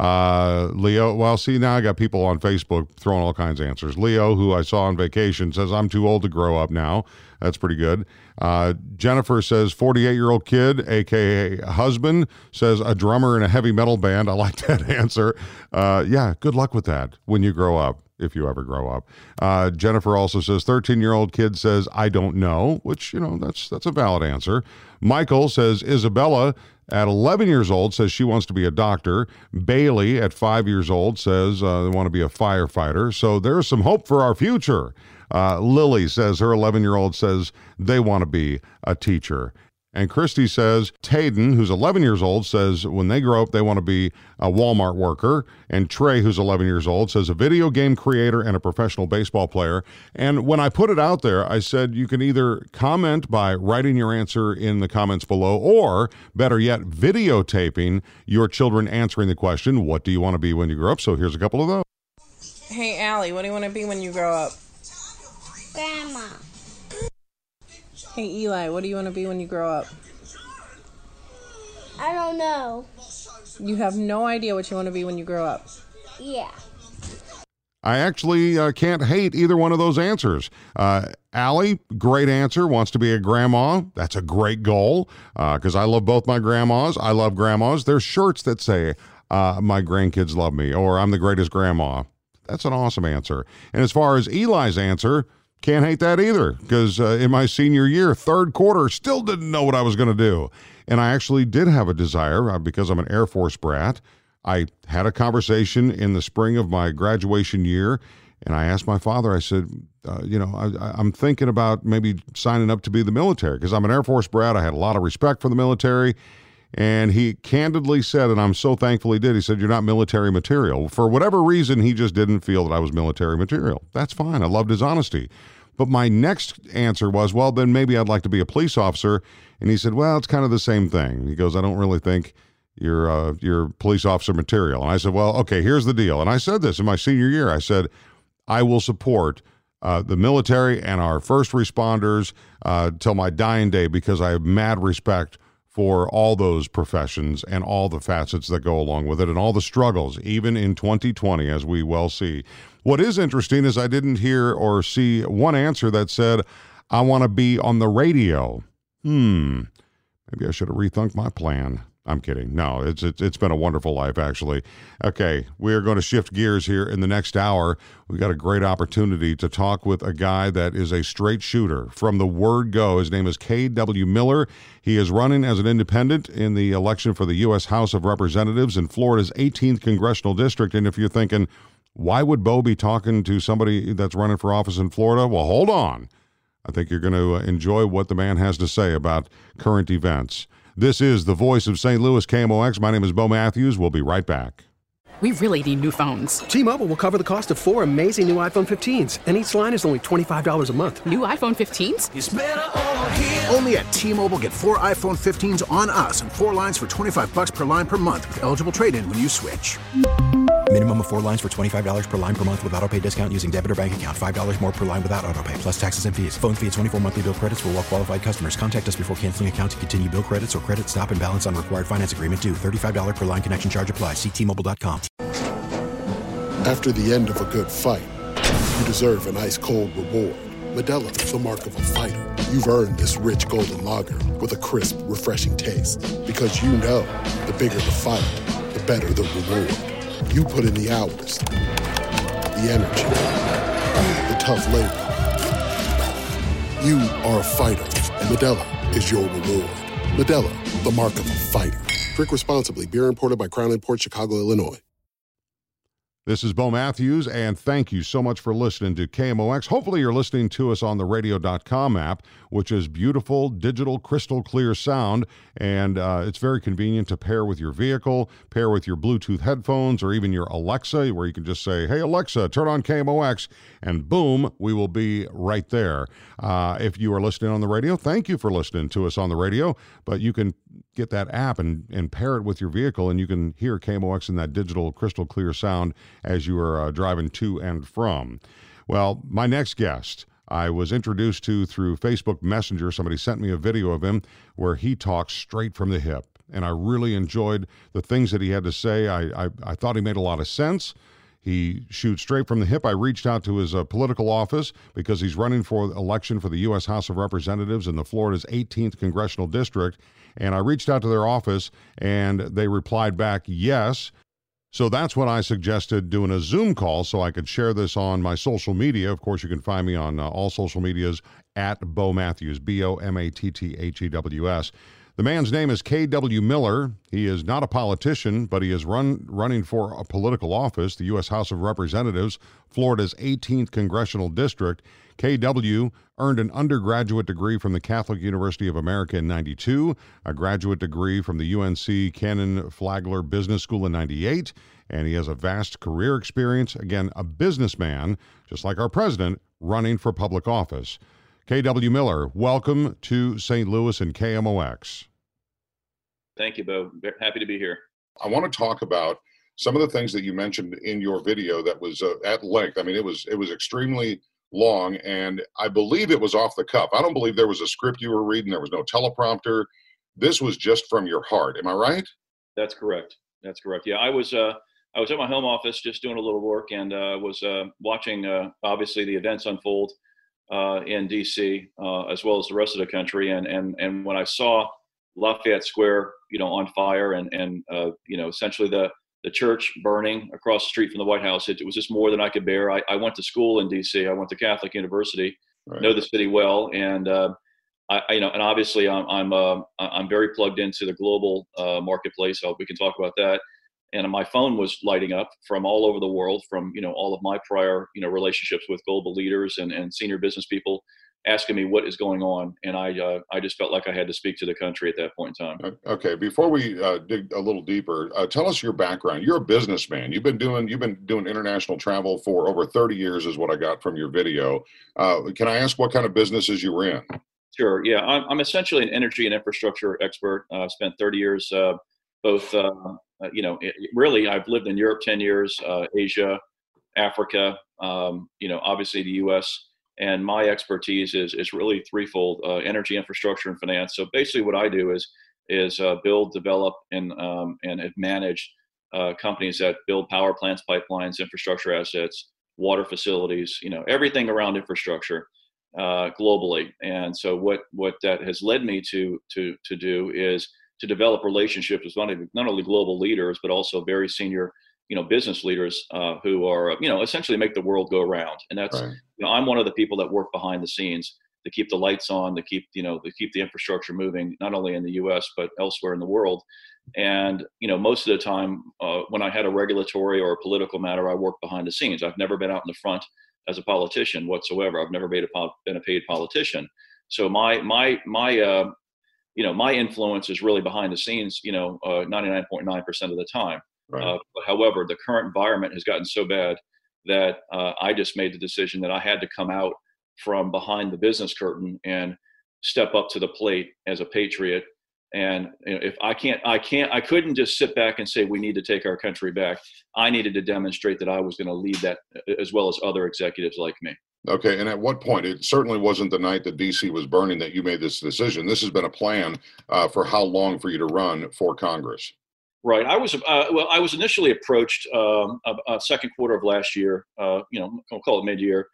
Leo, well, see, now I got people on Facebook throwing all kinds of answers. Leo, who I saw on vacation, says, I'm too old to grow up now. That's pretty good. Jennifer says, 48-year-old kid, a.k.a. husband, says, a drummer in a heavy metal band. I like that answer. Yeah, good luck with that when you grow up, if you ever grow up. Jennifer also says, 13-year-old kid says, I don't know, which, that's a valid answer. Michael says, Isabella at 11 years old says she wants to be a doctor. Bailey at 5 years old says they want to be a firefighter. So there's some hope for our future. Lily says her 11-year-old says they want to be a teacher. And Christy says Tayden, who's 11 years old, says when they grow up, they want to be a Walmart worker. And Trey, who's 11 years old, says a video game creator and a professional baseball player. And when I put it out there, I said you can either comment by writing your answer in the comments below, or better yet, videotaping your children answering the question, what do you want to be when you grow up? So here's a couple of those. Hey, Allie, what do you want to be when you grow up? Grandma. Hey, Eli, what do you want to be when you grow up? I don't know. You have no idea what you want to be when you grow up? Yeah. I actually can't hate either one of those answers. Allie, great answer, wants to be a grandma. That's a great goal, because I love both my grandmas. I love grandmas. There's shirts that say, my grandkids love me, or I'm the greatest grandma. That's an awesome answer. And as far as Eli's answer, can't hate that either, because in my senior year, third quarter, still didn't know what I was going to do. And I actually did have a desire, because I'm an Air Force brat. I had a conversation in the spring of my graduation year, and I asked my father, I said, I'm thinking about maybe signing up to be the military, because I'm an Air Force brat. I had a lot of respect for the military. And he candidly said, and I'm so thankful he did, he said, you're not military material. For whatever reason, he just didn't feel that I was military material. That's fine. I loved his honesty. But my next answer was, well, then maybe I'd like to be a police officer. And he said, well, it's kind of the same thing. He goes, I don't really think you're police officer material. And I said, well, okay, here's the deal. And I said this in my senior year. I said, I will support the military and our first responders till my dying day, because I have mad respect for all those professions and all the facets that go along with it and all the struggles, even in 2020, as we well see. What is interesting is I didn't hear or see one answer that said, I want to be on the radio. Maybe I should have rethunk my plan. I'm kidding. No, it's been a wonderful life, actually. Okay, we are going to shift gears here in the next hour. We've got a great opportunity to talk with a guy that is a straight shooter from the word go. His name is K.W. Miller. He is running as an independent in the election for the U.S. House of Representatives in Florida's 18th Congressional District. And if you're thinking, why would Bo be talking to somebody that's running for office in Florida? Well, hold on. I think you're going to enjoy what the man has to say about current events. This is the voice of St. Louis, KMOX. My name is Bo Matthews. We'll be right back. We really need new phones. T-Mobile will cover the cost of 4 amazing new iPhone 15s, and each line is only $25 a month. New iPhone 15s? It's better over here. Only at T-Mobile, get 4 iPhone 15s on us and 4 lines for $25 per line per month with eligible trade-in when you switch. Minimum of 4 lines for $25 per line per month with autopay discount using debit or bank account. $5 more per line without autopay, plus taxes and fees. Phone fee at 24 monthly bill credits for well-qualified customers. Contact us before canceling account to continue bill credits or credit stop and balance on required finance agreement due. $35 per line connection charge applies. See T-Mobile.com. After the end of a good fight, you deserve an ice-cold reward. Modelo is the mark of a fighter. You've earned this rich golden lager with a crisp, refreshing taste. Because you know, the bigger the fight, the better the reward. You put in the hours, the energy, the tough labor. You are a fighter, and Modelo is your reward. Modelo, the mark of a fighter. Drink responsibly. Beer imported by Crown Imports, Chicago, Illinois. This is Bo Matthews, and thank you so much for listening to KMOX. Hopefully you're listening to us on the radio.com app, which is beautiful, digital, crystal clear sound, and it's very convenient to pair with your vehicle, pair with your Bluetooth headphones, or even your Alexa, where you can just say, hey, Alexa, turn on KMOX, and boom, we will be right there. If you are listening on the radio, thank you for listening to us on the radio, but you can get that app and pair it with your vehicle, and you can hear KMOX in that digital crystal clear sound as you are driving to and from. Well, my next guest I was introduced to through Facebook Messenger. Somebody sent me a video of him where he talks straight from the hip, and I really enjoyed the things that he had to say. I thought he made a lot of sense. He shoots straight from the hip. I reached out to his political office because he's running for election for the U.S. House of Representatives in the Florida's 18th Congressional District. And I reached out to their office, and they replied back, yes. So that's when I suggested doing a Zoom call so I could share this on my social media. Of course, you can find me on all social medias at Bo Matthews, BOMATTHEWS. The man's name is K.W. Miller. He is not a politician, but he is running for a political office, the U.S. House of Representatives, Florida's 18th Congressional District. K.W. earned an undergraduate degree from the Catholic University of America in 92, a graduate degree from the UNC Canon Flagler Business School in 98, and he has a vast career experience. Again, a businessman, just like our president, running for public office. K.W. Miller, welcome to St. Louis and KMOX. Thank you, Bo. Happy to be here. I want to talk about some of the things that you mentioned in your video that was at length. I mean, it was extremely long, and I believe it was off the cuff. I don't believe there was a script you were reading. There was no teleprompter. This was just from your heart. Am I right? That's correct. That's correct. Yeah, I was at my home office just doing a little work, and was watching obviously the events unfold in D.C. As well as the rest of the country, and when I saw Lafayette Square, on fire, and essentially the church burning across the street from the White House, it was just more than I could bear. I went to school in D.C. I went to Catholic University, right. Know the city well, and and obviously I'm very plugged into the global marketplace. So we can talk about that. And my phone was lighting up from all over the world, from all of my prior relationships with global leaders and senior business people, asking me what is going on, and I just felt like I had to speak to the country at that point in time. Okay, before we dig a little deeper, tell us your background. You're a businessman. You've been doing international travel for over 30 years, is what I got from your video. Can I ask what kind of businesses you were in? Sure. Yeah, I'm essentially an energy and infrastructure expert. I've spent 30 years both. Really, I've lived in Europe 10 years, Asia, Africa, obviously the U.S., and my expertise is really threefold: energy, infrastructure, and finance. So basically, what I do is build, develop, and have managed companies that build power plants, pipelines, infrastructure assets, water facilities, everything around infrastructure globally. And so what that has led me to do is to develop relationships with not only global leaders but also very senior business leaders who are essentially make the world go around. And that's right. I'm one of the people that work behind the scenes to keep the lights on, to keep the infrastructure moving, not only in the U.S. but elsewhere in the world. And most of the time when I had a regulatory or a political matter, I worked behind the scenes. I've never been out in the front as a politician whatsoever. I've never been a paid politician. So my influence is really behind the scenes, 99.9% of the time. Right. But however, the current environment has gotten so bad that I just made the decision that I had to come out from behind the business curtain and step up to the plate as a patriot. And if I couldn't just sit back and say we need to take our country back. I needed to demonstrate that I was going to lead that, as well as other executives like me. Okay, and at what point? It certainly wasn't the night that DC was burning that you made this decision. This has been a plan for how long for you to run for Congress? Right. I was initially approached second quarter of last year. I'll call it mid-year.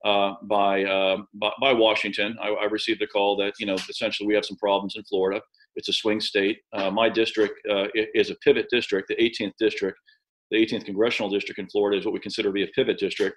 By Washington. I received a call that essentially we have some problems in Florida. It's a swing state. My district is a pivot district. The 18th district, the 18th congressional district in Florida, is what we consider to be a pivot district.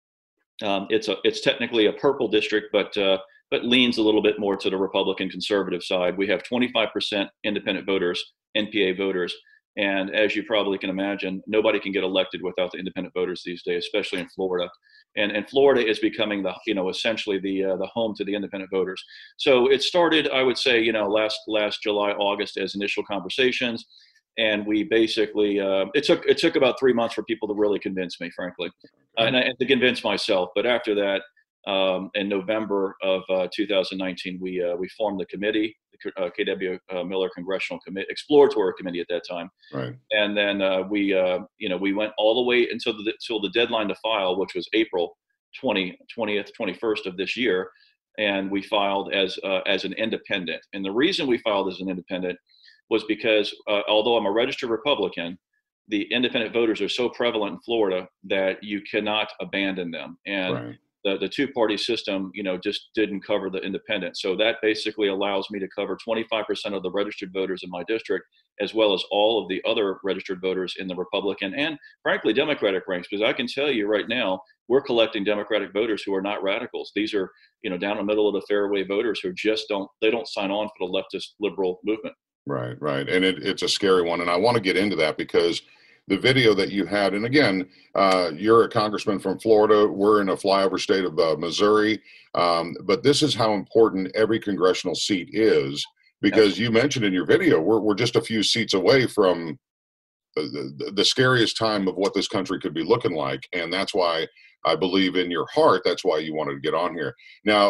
It's technically a purple district, but leans a little bit more to the Republican conservative side. We have 25% independent voters, NPA voters. And as you probably can imagine, nobody can get elected without the independent voters these days, especially in Florida. And Florida is becoming essentially the home to the independent voters. So it started, I would say, last July, August as initial conversations. And we basically, it took about 3 months for people to really convince me, frankly, and to convince myself. But after that, in November of 2019, we formed the committee, the KW Miller Congressional Exploratory Committee at that time. Right. And then we went all the way until the deadline to file, which was April 20th, 21st of this year. And we filed as an independent. And the reason we filed as an independent was because although I'm a registered Republican, the independent voters are so prevalent in Florida that you cannot abandon them. And right. The two-party system, just didn't cover the independent. So that basically allows me to cover 25% of the registered voters in my district, as well as all of the other registered voters in the Republican and, frankly, Democratic ranks. Because I can tell you right now, we're collecting Democratic voters who are not radicals. These are, down the middle of the fairway voters who just don't sign on for the leftist liberal movement. Right, right. And it's a scary one. And I want to get into that because the video that you had, and again, you're a congressman from Florida. We're in a flyover state of Missouri. But this is how important every congressional seat is, because you mentioned in your video, we're just a few seats away from the scariest time of what this country could be looking like. And that's why I believe in your heart, that's why you wanted to get on here. Now,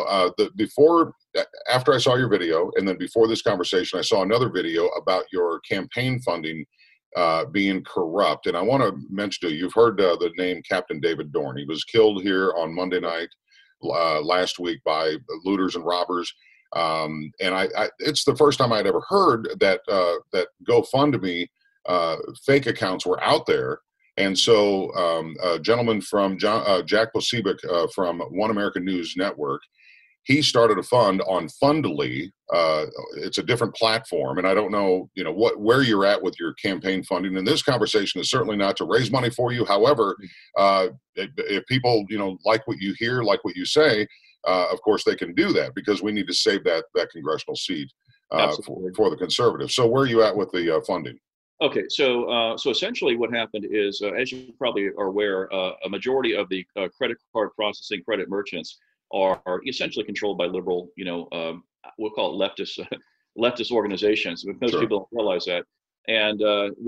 after I saw your video, and then before this conversation, I saw another video about your campaign funding being corrupt. And I want to mention to you, you've heard the name Captain David Dorn. He was killed here on Monday night last week by looters and robbers. And it's the first time I'd ever heard that GoFundMe fake accounts were out there. And so a gentleman from Jack Posobiec from One American News Network, he started a fund on Fundly. It's a different platform, and I don't know, where you're at with your campaign funding. And this conversation is certainly not to raise money for you. However, if people, like what you hear, like what you say, of course they can do that, because we need to save that congressional seat for the conservatives. So where are you at with the funding? Okay, so essentially what happened is, as you probably are aware, a majority of the credit card processing credit merchants are essentially controlled by liberal, we'll call it leftist organizations. But most people don't realize that. And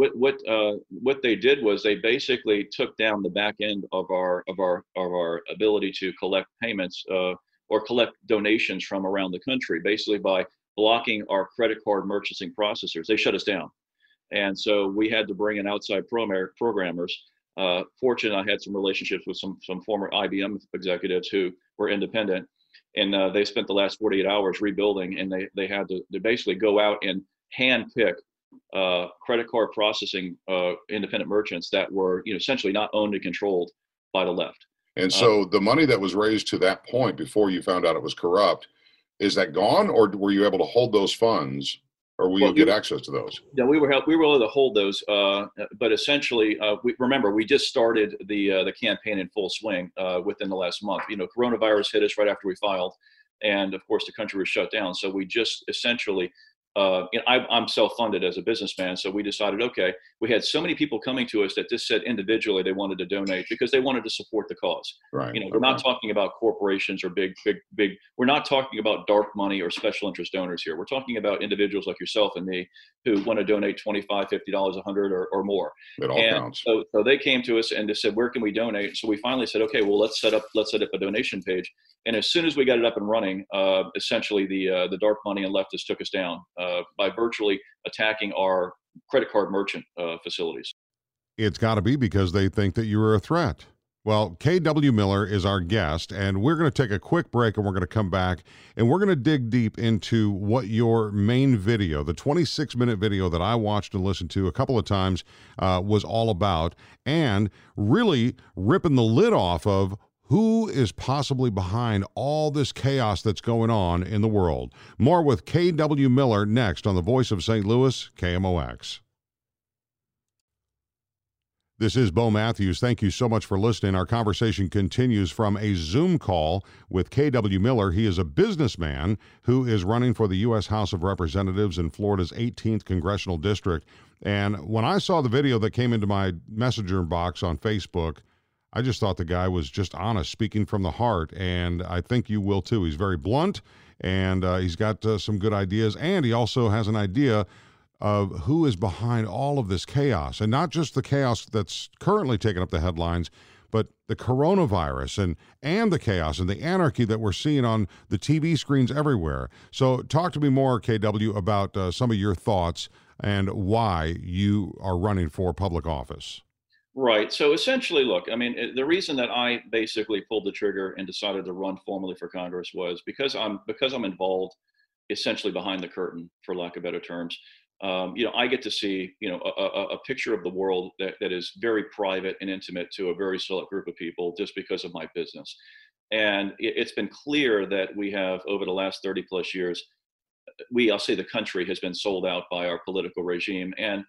what they did was they basically took down the back end of our ability to collect payments or collect donations from around the country, basically by blocking our credit card merchanting processors. They shut us down. And so we had to bring in outside programmers Fortunate, I had some relationships with some former IBM executives who were independent, and they spent the last 48 hours rebuilding, and they had to basically go out and hand pick credit card processing independent merchants that were essentially not owned and controlled by the left. And so the money that was raised to that point before you found out it was corrupt, is that gone, or were you able to hold those funds, or will you get access to those? Yeah, we were able to hold those, but essentially, we just started the campaign in full swing within the last month. Coronavirus hit us right after we filed, and of course the country was shut down. So we just essentially, I'm self-funded as a businessman, so we decided, okay, we had so many people coming to us that just said individually they wanted to donate because they wanted to support the cause. Right. We're not talking about corporations or big. We're not talking about dark money or special interest donors here. We're talking about individuals like yourself and me who want to donate $25, $50, $100 or more. It all counts. So they came to us and they said, where can we donate? So we finally said, okay, well, let's set up a donation page. And as soon as we got it up and running, essentially the dark money and leftists took us down by virtually attacking our credit card merchant facilities. It's got to be because they think that you are a threat. Well, KW Miller is our guest, and we're going to take a quick break, and we're going to come back, and we're going to dig deep into what your main video, the 26-minute video that I watched and listened to a couple of times, was all about, and really ripping the lid off of who is possibly behind all this chaos that's going on in the world. More with KW Miller next on the Voice of St. Louis, KMOX. This is Bo Matthews. Thank you so much for listening. Our conversation continues from a Zoom call with KW Miller. He is a businessman who is running for the U.S. House of Representatives in Florida's 18th Congressional District. And when I saw the video that came into my messenger box on Facebook, I just thought the guy was just honest, speaking from the heart, and I think you will too. He's very blunt, and he's got some good ideas, and he also has an idea of who is behind all of this chaos, and not just the chaos that's currently taking up the headlines, but the coronavirus and the chaos and the anarchy that we're seeing on the TV screens everywhere. So talk to me more, KW, about some of your thoughts and why you are running for public office. Right. So essentially, look, I mean, the reason that I basically pulled the trigger and decided to run formally for Congress was because I'm involved essentially behind the curtain, for lack of better terms. I get to see, a picture of the world that is very private and intimate to a very select group of people just because of my business. And it's been clear that we have, over the last 30 plus years, I'll say the country has been sold out by our political regime. And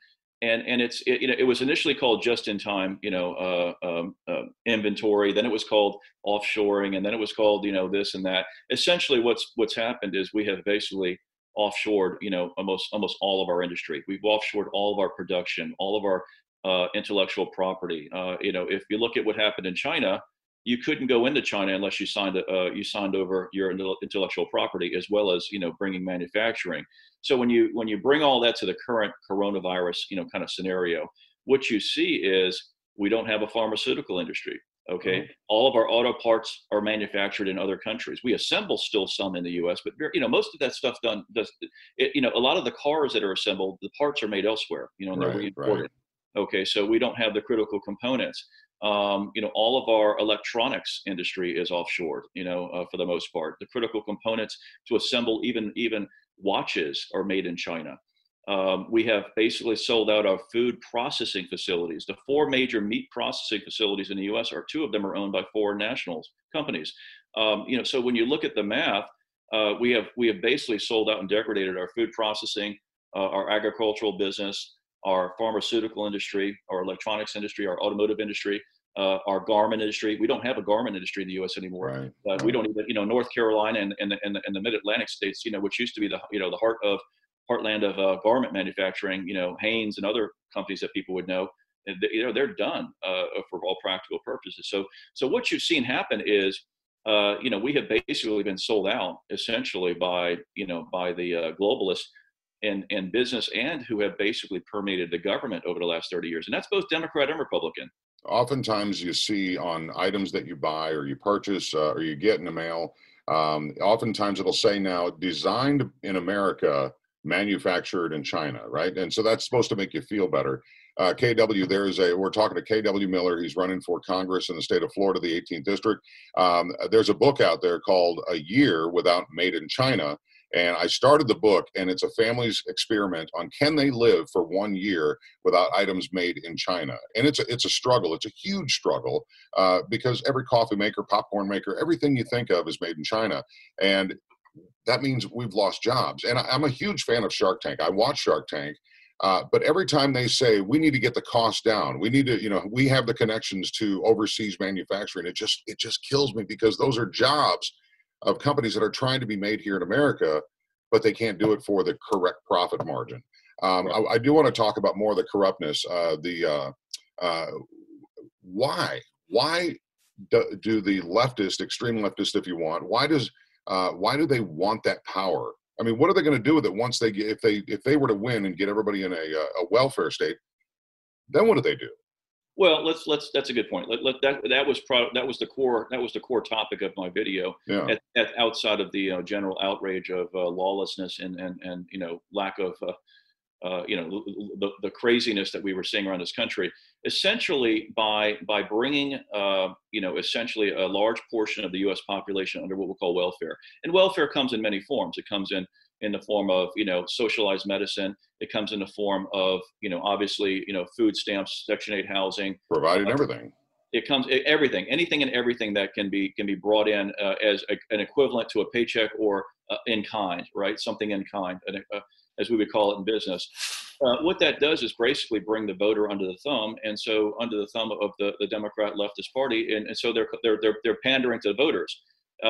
it was initially called just-in-time, inventory. Then it was called offshoring, and then it was called, this and that. Essentially, what's happened is we have basically offshored, almost all of our industry. We've offshored all of our production, all of our intellectual property. If you look at what happened in China, you couldn't go into China unless you signed over your intellectual property, as well as bringing manufacturing. So when you bring all that to the current coronavirus kind of scenario, what you see is we don't have a pharmaceutical industry. Okay, mm-hmm. All of our auto parts are manufactured in other countries. We assemble still some in the U.S., but most of that stuff a lot of the cars that are assembled, the parts are made elsewhere. And they're reimported. Right. Okay, so we don't have the critical components. All of our electronics industry is offshored, for the most part. The critical components to assemble even watches are made in China. We have basically sold out our food processing facilities. The 4 major meat processing facilities in the U.S. two of them are owned by foreign nationals companies. So when you look at the math, we have basically sold out and degraded our food processing, our agricultural business, our pharmaceutical industry, our electronics industry, our automotive industry, our garment industry. We don't have a garment industry in the U.S. anymore. Right. We don't even, North Carolina and the Mid-Atlantic states, which used to be the heartland of garment manufacturing, Hanes and other companies that people would know, they're done for all practical purposes. So what you've seen happen is, we have basically been sold out essentially by the globalists and business, and who have basically permeated the government over the last 30 years. And that's both Democrat and Republican. Oftentimes you see on items that you buy or you purchase or you get in the mail, oftentimes it'll say now designed in America, manufactured in China, right? And so that's supposed to make you feel better. KW, we're talking to KW Miller. He's running for Congress in the state of Florida, the 18th district. There's a book out there called A Year Without Made in China. And I started the book, and it's a family's experiment on can they live for 1 year without items made in China. And it's a struggle. It's a huge struggle because every coffee maker, popcorn maker, everything you think of is made in China. And that means we've lost jobs. And I'm a huge fan of Shark Tank. I watch Shark Tank. But every time they say we need to get the cost down, we need to, we have the connections to overseas manufacturing. It just kills me because those are jobs of companies that are trying to be made here in America, but they can't do it for the correct profit margin. I do want to talk about more of the corruptness. Why do the leftist, extreme leftist, if you want, why do they want that power? I mean, what are they going to do with it once they get, if they were to win and get everybody in a welfare state? Then what do they do? Well, that's a good point. That was the core topic of my video. Yeah. Outside of the general outrage of lawlessness and lack of the craziness that we were seeing around this country. Essentially, by bringing essentially a large portion of the U.S. population under what we'll call welfare, and welfare comes in many forms. It comes in the form of socialized medicine. It comes in the form of obviously food stamps, Section 8 housing, providing everything. It comes everything, anything and everything that can be brought in as an equivalent to a paycheck or in kind, right? Something in kind, as we would call it in business. What that does is basically bring the voter under the thumb, and so under the thumb of the Democrat leftist party, and so they're pandering to the voters.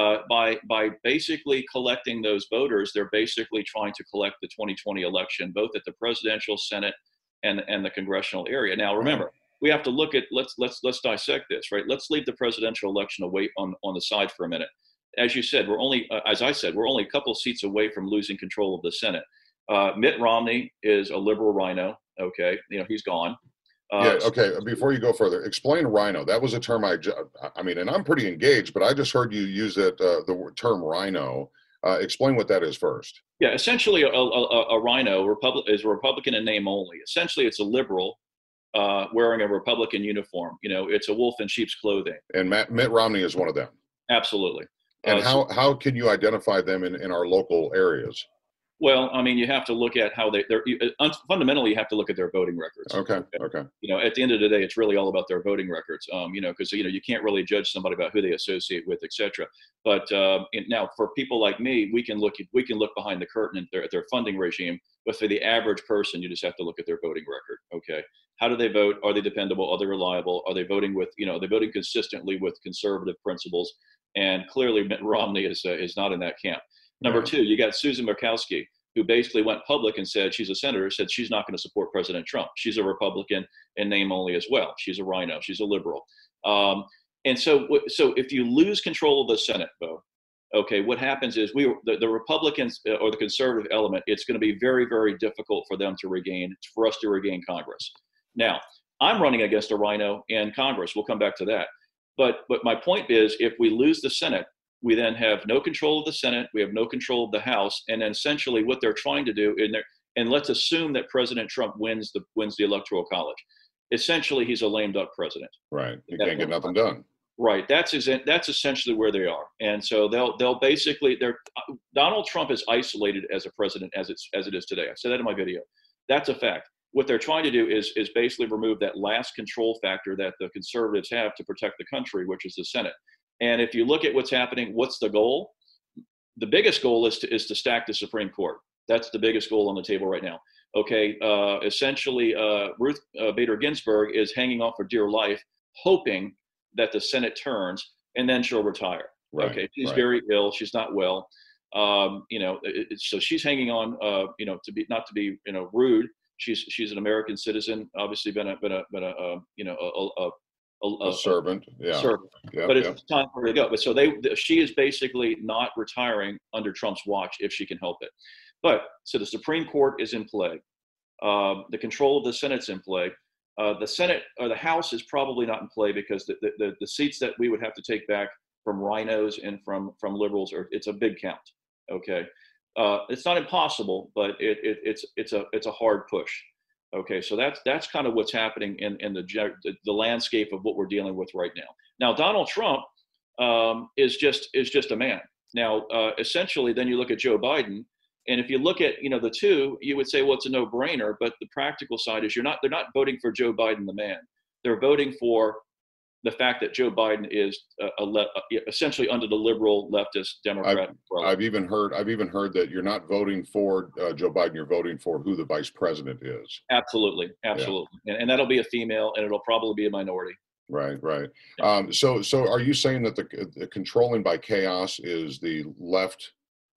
By basically collecting those voters, they're basically trying to collect the 2020 election, both at the presidential, Senate, and the congressional area. Now, remember, we have to look at let's dissect this, right? Let's leave the presidential election away on the side for a minute. As you said, as I said, we're only a couple of seats away from losing control of the Senate. Mitt Romney is a liberal rhino. Okay, he's gone. Okay. Before you go further, explain rhino. That was a term I mean, and I'm pretty engaged, but I just heard you use the term rhino. Explain what that is first. Yeah, essentially, a rhino is a Republican in name only. Essentially, it's a liberal wearing a Republican uniform. It's a wolf in sheep's clothing. And Mitt Romney is one of them. Absolutely. And how can you identify them in our local areas? Well, I mean, you have to look at how they're fundamentally, you have to look at their voting records. Okay. At the end of the day, it's really all about their voting records. Because you can't really judge somebody about who they associate with, etc. But now, for people like me, we can look behind the curtain at their funding regime. But for the average person, you just have to look at their voting record. Okay, how do they vote? Are they dependable? Are they reliable? Are they voting with are they voting consistently with conservative principles? And clearly, Mitt Romney is not in that camp. Number two, you got Susan Murkowski, who basically went public and said she's a senator, said she's not going to support President Trump. She's a Republican in name only as well. She's a rhino. She's a liberal. And so if you lose control of the Senate, Bo, okay, what happens is the Republicans or the conservative element, it's going to be very, very difficult for us to regain Congress. Now, I'm running against a rhino in Congress. We'll come back to that. But my point is, if we lose the Senate, we then have no control of the Senate. We have no control of the House. And then essentially what they're trying to do and let's assume that President Trump wins the Electoral College. Essentially, he's a lame duck president. Right. He can't get nothing done. Right. That's essentially where they are. And so they'll basically Donald Trump is isolated as a president as it is today. I said that in my video. That's a fact. What they're trying to do is basically remove that last control factor that the conservatives have to protect the country, which is the Senate. And if you look at what's happening, what's the goal? The biggest goal is to stack the Supreme Court. That's the biggest goal on the table right now. Okay, essentially, Ruth Bader Ginsburg is hanging on for dear life, hoping that the Senate turns and then she'll retire. Right, okay, she's very ill. She's not well. So she's hanging on. Not to be rude. She's an American citizen. Obviously, been a servant, servant. But it's time for her to go. But so she is basically not retiring under Trump's watch if she can help it. But so the Supreme Court is in play. The control of the Senate's in play. The Senate or the House is probably not in play because the seats that we would have to take back from rhinos and from liberals it's a big count. Okay, it's not impossible, but it's a hard push. Okay, so that's kind of what's happening in the landscape of what we're dealing with right now. Now, Donald Trump is just a man. Now, essentially, then you look at Joe Biden, and if you look at the two, you would say, well, it's a no-brainer. But the practical side is they're not voting for Joe Biden, the man. They're voting for the fact that Joe Biden is essentially under the liberal leftist Democrat. I've even heard that you're not voting for Joe Biden. You're voting for who the vice president is. Absolutely. Yeah. And that'll be a female, and it'll probably be a minority. Right. Yeah. So are you saying that the controlling by chaos is the left's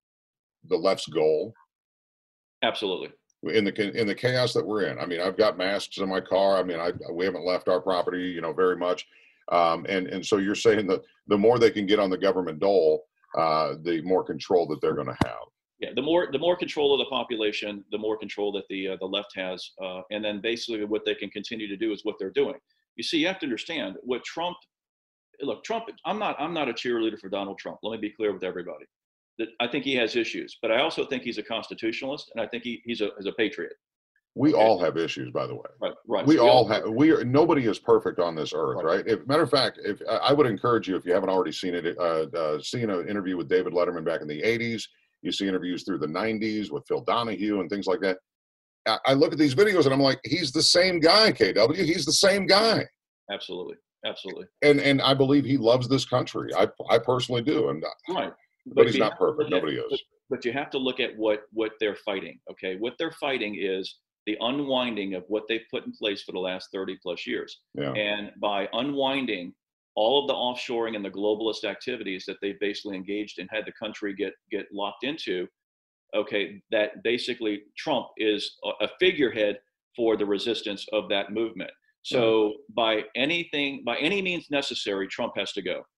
goal? Absolutely. In the chaos that we're in. I mean, I've got masks in my car. I mean, we haven't left our property, very much. And so you're saying that the more they can get on the government dole, the more control that they're going to have. Yeah, the more control of the population, the more control that the left has, and then basically what they can continue to do is what they're doing. You see, you have to understand what Trump. Look, Trump. I'm not a cheerleader for Donald Trump. Let me be clear with everybody. That I think he has issues, but I also think he's a constitutionalist, and I think he's a patriot. We all have issues, by the way. Right. We all have. Nobody is perfect on this earth, right? Matter of fact, if I would encourage you, if you haven't already seen it, seen an interview with David Letterman back in the '80s. You see interviews through the '90s with Phil Donahue and things like that. I look at these videos and I'm like, he's the same guy, KW. He's the same guy. Absolutely. And I believe he loves this country. I personally do. And right. But he's not perfect. Nobody is. But you have to look at what they're fighting. Okay, what they're fighting is the unwinding of what they've put in place for the last 30 plus years. Yeah. And by unwinding all of the offshoring and the globalist activities that they basically engaged in, had the country get locked into, okay, that basically Trump is a figurehead for the resistance of that movement. So by any means necessary, Trump has to go.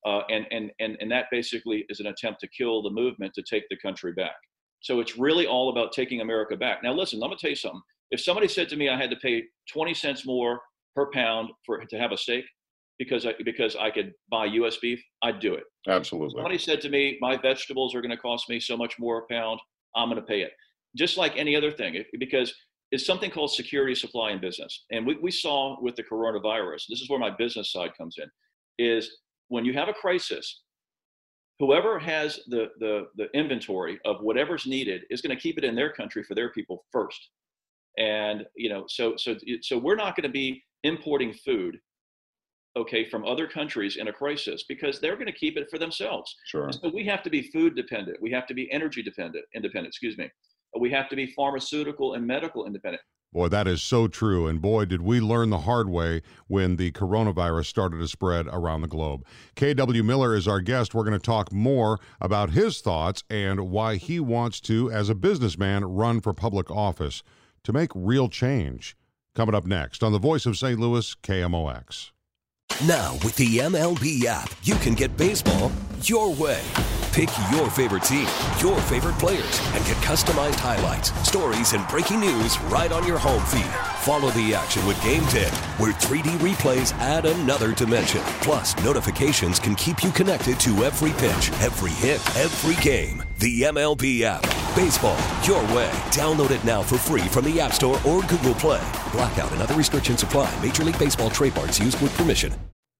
And that basically is an attempt to kill the movement to take the country back. So it's really all about taking America back. Now, listen, let me tell you something. If somebody said to me I had to pay 20 cents more per pound to have a steak because I could buy U.S. beef, I'd do it. Absolutely. Somebody said to me, my vegetables are going to cost me so much more a pound, I'm going to pay it. Just like any other thing, because it's something called security of supply in business. And we saw with the coronavirus, this is where my business side comes in, is when you have a crisis, whoever has the inventory of whatever's needed is going to keep it in their country for their people first. And, so we're not going to be importing food, okay, from other countries in a crisis because they're going to keep it for themselves. Sure. And so we have to be food dependent. We have to be energy independent, We have to be pharmaceutical and medical independent. Boy, that is so true. And boy, did we learn the hard way when the coronavirus started to spread around the globe. KW Miller is our guest. We're going to talk more about his thoughts and why he wants to, as a businessman, run for public office to make real change. Coming up next on the Voice of St. Louis, KMOX. Now, with the MLB app, you can get baseball your way. Pick your favorite team, your favorite players, and get customized highlights, stories, and breaking news right on your home feed. Follow the action with Game 10, where 3D replays add another dimension. Plus, notifications can keep you connected to every pitch, every hit, every game. The MLB app. Baseball your way. Download it now for free from the App Store or Google Play. Blackout and other restrictions apply. Major League Baseball trademarks used with permission.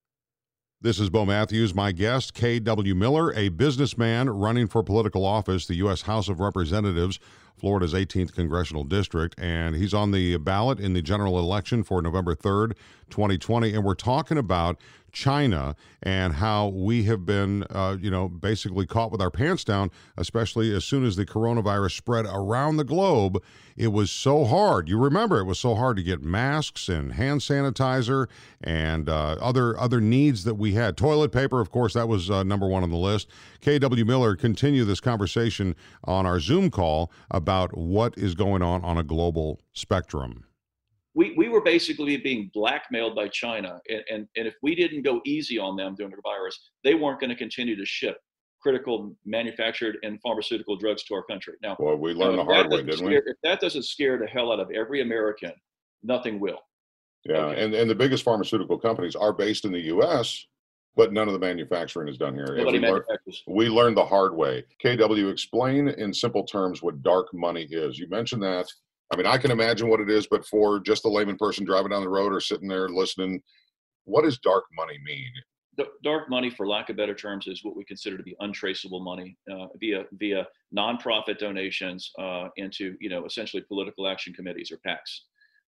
This is Bo Matthews, my guest, KW Miller, a businessman running for political office, the U.S. House of Representatives, Florida's 18th Congressional District, and he's on the ballot in the general election for November 3rd, 2020, and we're talking about China and how we have been, basically caught with our pants down, especially as soon as the coronavirus spread around the globe. It was so hard. You remember it was so hard to get masks and hand sanitizer and other needs that we had. Toilet paper, of course, that was number one on the list. KW Miller, continue this conversation on our Zoom call about what is going on a global spectrum. We were basically being blackmailed by China, and if we didn't go easy on them during the virus, they weren't going to continue to ship critical manufactured and pharmaceutical drugs to our country. Now, well, we learned the hard way, didn't we? If that doesn't scare the hell out of every American, nothing will. Yeah, okay. And the biggest pharmaceutical companies are based in the U.S., but none of the manufacturing is done here. Nobody manufactures. We learned the hard way. KW, explain in simple terms what dark money is. You mentioned that. I mean, I can imagine what it is, but for just the layman person driving down the road or sitting there listening, what does dark money mean? Dark money, for lack of better terms, is what we consider to be untraceable money via nonprofit donations into, essentially political action committees or PACs.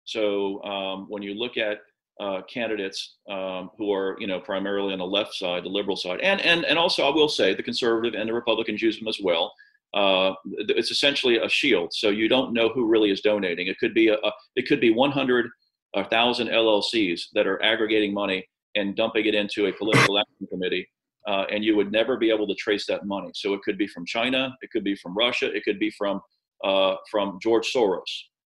So when you look at candidates who are, primarily on the left side, the liberal side, and also I will say the conservative and the Republicans use them as well. It's essentially a shield, so you don't know who really is donating. It could be 100,000 LLCs that are aggregating money and dumping it into a political action committee, and you would never be able to trace that money. So it could be from China, it could be from Russia, it could be from George Soros,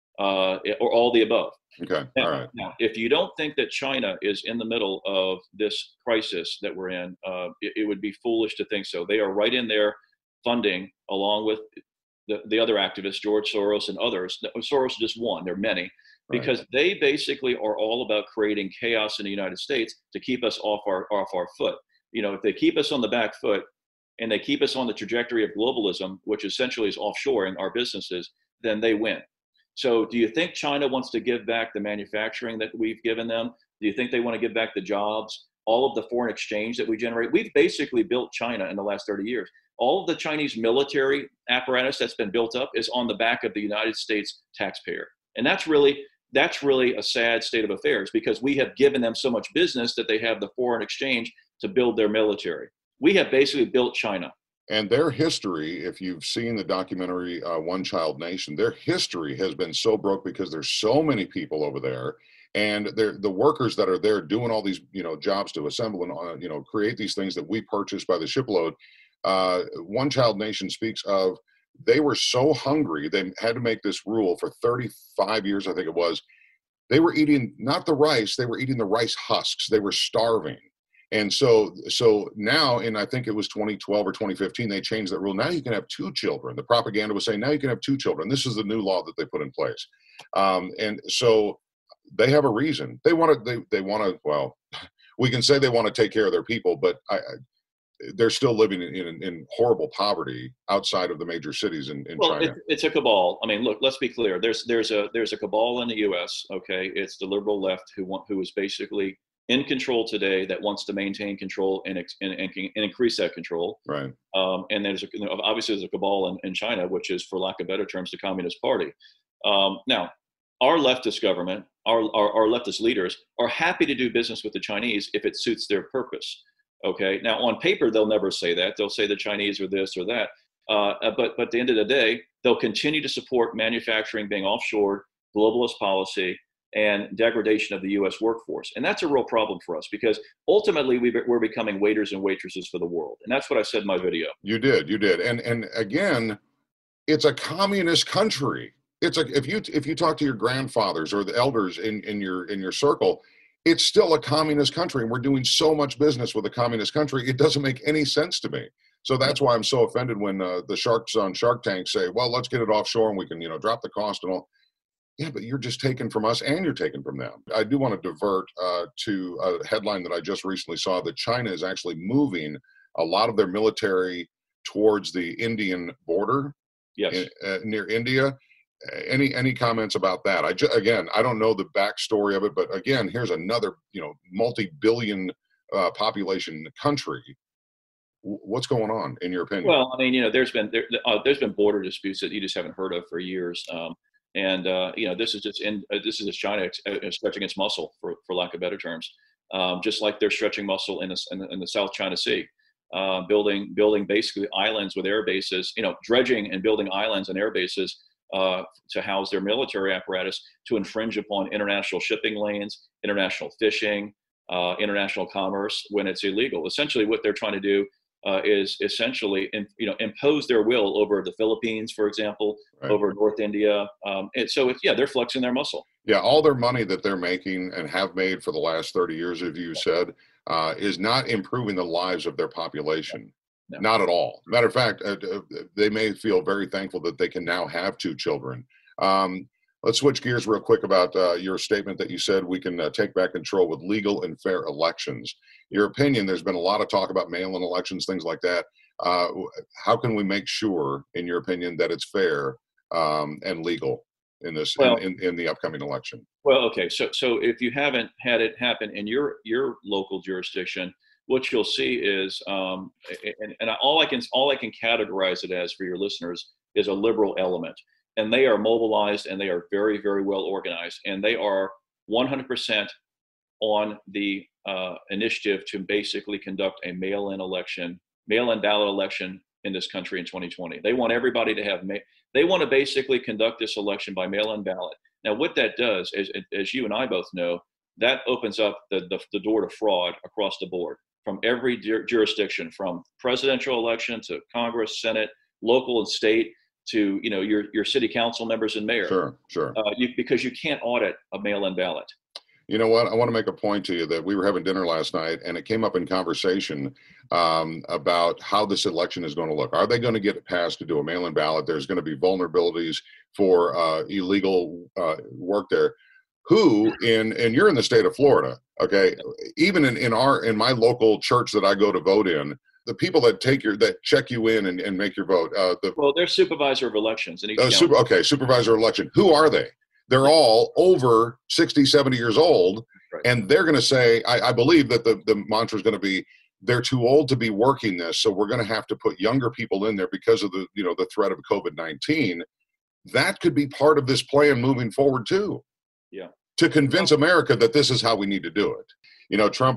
or all the above. Okay. Now, all right. Now, if you don't think that China is in the middle of this crisis that we're in, it would be foolish to think so. They are right in there funding, along with the other activists, George Soros and others. Soros is just one, there are many, because they basically are all about creating chaos in the United States to keep us off our foot. If they keep us on the back foot and they keep us on the trajectory of globalism, which essentially is offshoring our businesses, then they win. So do you think China wants to give back the manufacturing that we've given them? Do you think they want to give back the jobs, all of the foreign exchange that we generate? We've basically built China in the last 30 years. All of the Chinese military apparatus that's been built up is on the back of the United States taxpayer. And that's really a sad state of affairs, because we have given them so much business that they have the foreign exchange to build their military. We have basically built China. And their history, if you've seen the documentary One Child Nation, their history has been so broke because there's so many people over there, and the workers that are there doing all these jobs to assemble and create these things that we purchase by the shipload. One Child Nation speaks of, they were so hungry they had to make this rule for 35 years, I think it was. They were eating not the rice, they were eating the rice husks. They were starving. And so now, in I think it was 2012 or 2015, they changed that rule. Now you can have 2 children. The propaganda was saying now you can have 2 children. This is the new law that they put in place. And so they have a reason. They want to, well, we can say they want to take care of their people, but they're still living in horrible poverty outside of the major cities in China. It's a cabal. I mean, look, let's be clear. There's a cabal in the U.S. Okay, it's the liberal left who is basically in control today, that wants to maintain control and increase that control. Right. And there's obviously there's a cabal in China, which is, for lack of better terms, the Communist Party. Now, our leftist government, our leftist leaders are happy to do business with the Chinese if it suits their purpose. Okay. Now, on paper, they'll never say that. They'll say the Chinese are this or that. But at the end of the day, they'll continue to support manufacturing being offshore, globalist policy, and degradation of the U.S. workforce. And that's a real problem for us, because ultimately we're becoming waiters and waitresses for the world. And that's what I said in my video. You did. And again, it's a communist country. If you talk to your grandfathers or the elders in your circle, it's still a communist country, and we're doing so much business with a communist country. It doesn't make any sense to me. So that's why I'm so offended when the sharks on Shark Tank say, well, let's get it offshore and we can, drop the cost and all. Yeah, but you're just taking from us and you're taking from them. I do want to divert to a headline that I just recently saw, that China is actually moving a lot of their military towards the Indian border. Yes. Near India. Any comments about that? Again, I don't know the backstory of it, but again, here's another, multi-billion population country. What's going on, in your opinion? Well, I mean, there's been border disputes that you just haven't heard of for years. This is just China stretching its muscle, for lack of better terms, just like they're stretching muscle in the South China Sea, building basically islands with air bases, dredging and building islands and air bases to house their military apparatus, to infringe upon international shipping lanes, international fishing, international commerce when it's illegal. Essentially, what they're trying to do is essentially, impose their will over the Philippines, for example, right, over North India. They're flexing their muscle. Yeah, all their money that they're making and have made for the last 30 years, as you said, is not improving the lives of their population. No. Not at all. Matter of fact, they may feel very thankful that they can now have 2 children. Let's switch gears real quick about your statement that you said we can take back control with legal and fair elections. Your opinion, there's been a lot of talk about mail-in elections, things like that. How can we make sure, in your opinion, that it's fair and legal in this Well, in the upcoming election. Well, okay. So if you haven't had it happen in your local jurisdiction, what you'll see is, and all I can categorize it as for your listeners is a liberal element, and they are mobilized and they are very, very well organized, and they are 100% on the initiative to basically conduct a mail-in ballot election in this country in 2020. They want everybody to have they want to basically conduct this election by mail-in ballot. Now, what that does, as you and I both know, that opens up the door to fraud across the board, from every jurisdiction, from presidential election to Congress, Senate, local and state, to your city council members and mayor. Sure. Because you can't audit a mail-in ballot. You know what? I want to make a point to you that we were having dinner last night, and it came up in conversation about how this election is going to look. Are they going to get it passed to do a mail-in ballot? There's going to be vulnerabilities for illegal work there. And you're in the state of Florida, okay? Even in my local church that I go to vote in, the people that check you in and make your vote. They're supervisor of elections in each county. Supervisor of election. Who are they? They're all over 60, 70 years old, right. And they're going to say, I believe that the mantra is going to be, they're too old to be working this, so we're going to have to put younger people in there because of the threat of COVID-19. That could be part of this plan moving forward too. Yeah. To convince America that this is how we need to do it. Trump,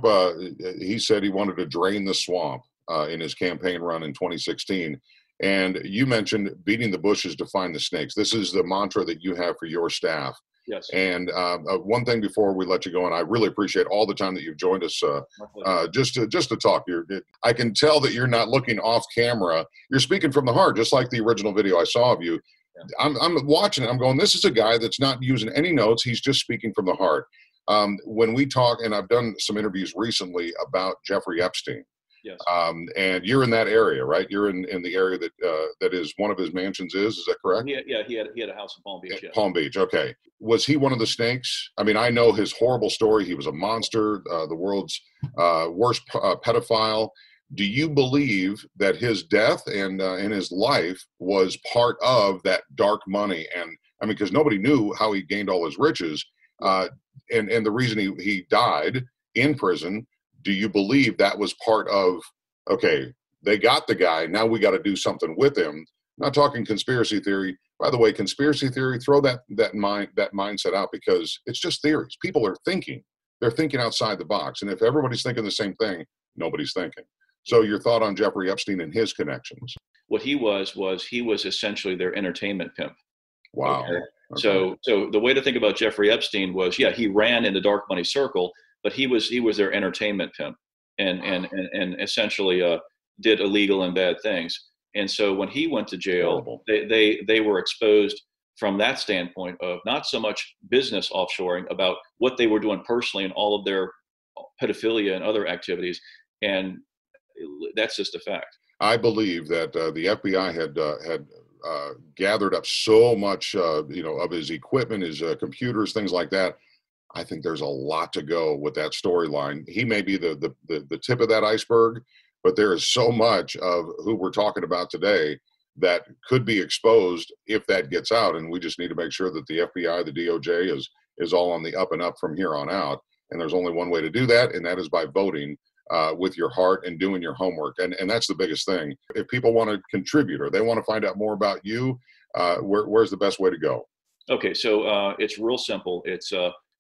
he said he wanted to drain the swamp in his campaign run in 2016. And you mentioned beating the bushes to find the snakes. This is the mantra that you have for your staff. Yes. And one thing before we let you go, and I really appreciate all the time that you've joined us just to talk. I can tell that you're not looking off camera. You're speaking from the heart, just like the original video I saw of you. Yeah. I'm watching it. I'm going, this is a guy that's not using any notes. He's just speaking from the heart. When we talk, and I've done some interviews recently about Jeffrey Epstein. Yes. And you're in that area, right? You're in the area that is one of his mansions is that correct? Yeah, he had a house in Palm Beach. Yeah. Palm Beach, okay. Was he one of the snakes? I mean, I know his horrible story. He was a monster, the world's worst pedophile. Do you believe that his death and his life was part of that dark money? And I mean, because nobody knew how he gained all his riches, and the reason he died in prison. Do you believe that was part of, okay, they got the guy, now we got to do something with him? I'm not talking conspiracy theory. By the way, conspiracy theory, throw that mindset out, because it's just theories. People are thinking. They're thinking outside the box. And if everybody's thinking the same thing, nobody's thinking. So your thought on Jeffrey Epstein and his connections? What he was essentially their entertainment pimp. Wow. Okay? Okay. So the way to think about Jeffrey Epstein was, he ran in the dark money circle, but he was their entertainment pimp, and essentially did illegal and bad things. And so when he went to jail, they were exposed from that standpoint of not so much business offshoring, about what they were doing personally and all of their pedophilia and other activities, and that's just a fact. I believe that the FBI had gathered up so much, of his equipment, his computers, things like that. I think there's a lot to go with that storyline. He may be the tip of that iceberg, but there is so much of who we're talking about today that could be exposed if that gets out. And we just need to make sure that the FBI, the DOJ is all on the up and up from here on out. And there's only one way to do that, and that is by voting with your heart and doing your homework. And that's the biggest thing. If people want to contribute or they want to find out more about you, where's the best way to go? Okay, so it's real simple. It's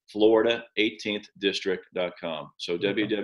Florida18thdistrict.com. So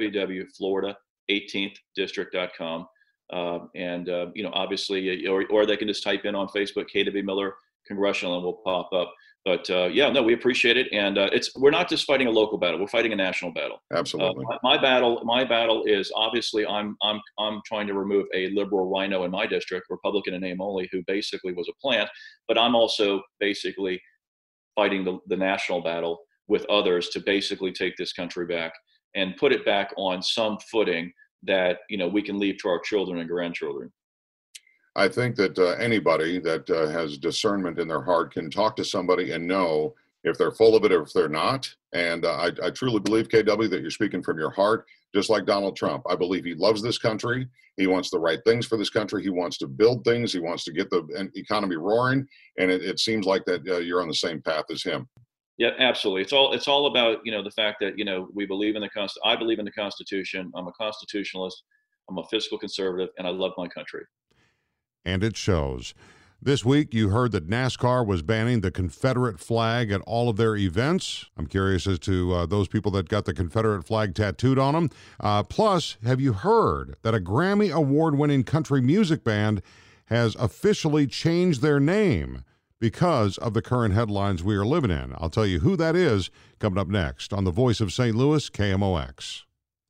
www.florida18thdistrict.com. Obviously, or they can just type in on Facebook, KW Miller Congressional, and we'll pop up. But we appreciate it. And we're not just fighting a local battle. We're fighting a national battle. Absolutely. My battle is obviously I'm trying to remove a liberal rhino in my district, Republican in name only, who basically was a plant. But I'm also basically fighting the national battle with others to basically take this country back and put it back on some footing that we can leave to our children and grandchildren. I think that anybody that has discernment in their heart can talk to somebody and know if they're full of it or if they're not. And I truly believe, KW, that you're speaking from your heart, just like Donald Trump. I believe he loves this country. He wants the right things for this country. He wants to build things. He wants to get the economy roaring. And it seems like that you're on the same path as him. Yeah, absolutely. It's all about, the fact that, we believe in I believe in the Constitution. I'm a constitutionalist. I'm a fiscal conservative, and I love my country. And it shows. This week, you heard that NASCAR was banning the Confederate flag at all of their events. I'm curious as to those people that got the Confederate flag tattooed on them. Plus, have you heard that a Grammy award-winning country music band has officially changed their name because of the current headlines we are living in? I'll tell you who that is coming up next on the Voice of St. Louis, KMOX.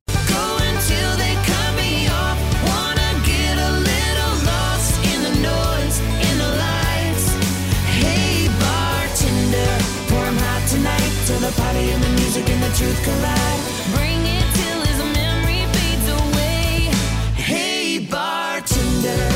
Till the party and the music and the truth collide. Bring it till his memory fades away. Hey, bartender.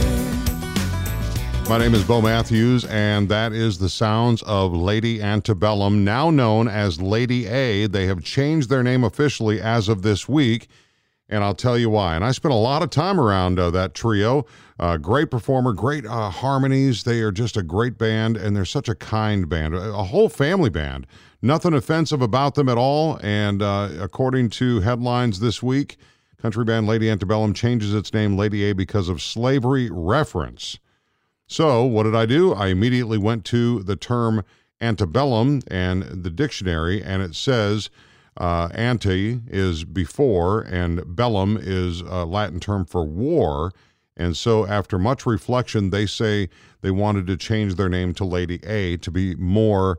My name is Bo Matthews, and that is the sounds of Lady Antebellum, now known as Lady A. They have changed their name officially as of this week, and I'll tell you why. And I spent a lot of time around that trio. Great performer, great harmonies. They are just a great band, and they're such a kind band, a whole family band. Nothing offensive about them at all, and according to headlines this week, country band Lady Antebellum changes its name Lady A because of slavery reference. So what did I do? I immediately went to the term antebellum and the dictionary, and it says ante is before, and bellum is a Latin term for war. And so after much reflection, they say they wanted to change their name to Lady A to be more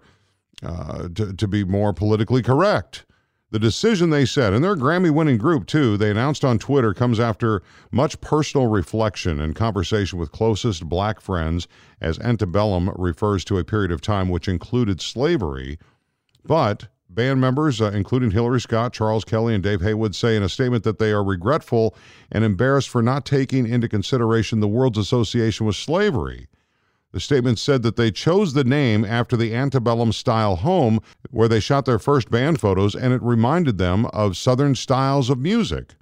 to be more politically correct. The decision, they said, and they're a Grammy-winning group, too, they announced on Twitter, comes after much personal reflection and conversation with closest black friends, as antebellum refers to a period of time which included slavery. But band members, including Hillary Scott, Charles Kelly, and Dave Haywood, say in a statement that they are regretful and embarrassed for not taking into consideration the world's association with slavery. The statement said that they chose the name after the antebellum-style home where they shot their first band photos, and it reminded them of Southern styles of music.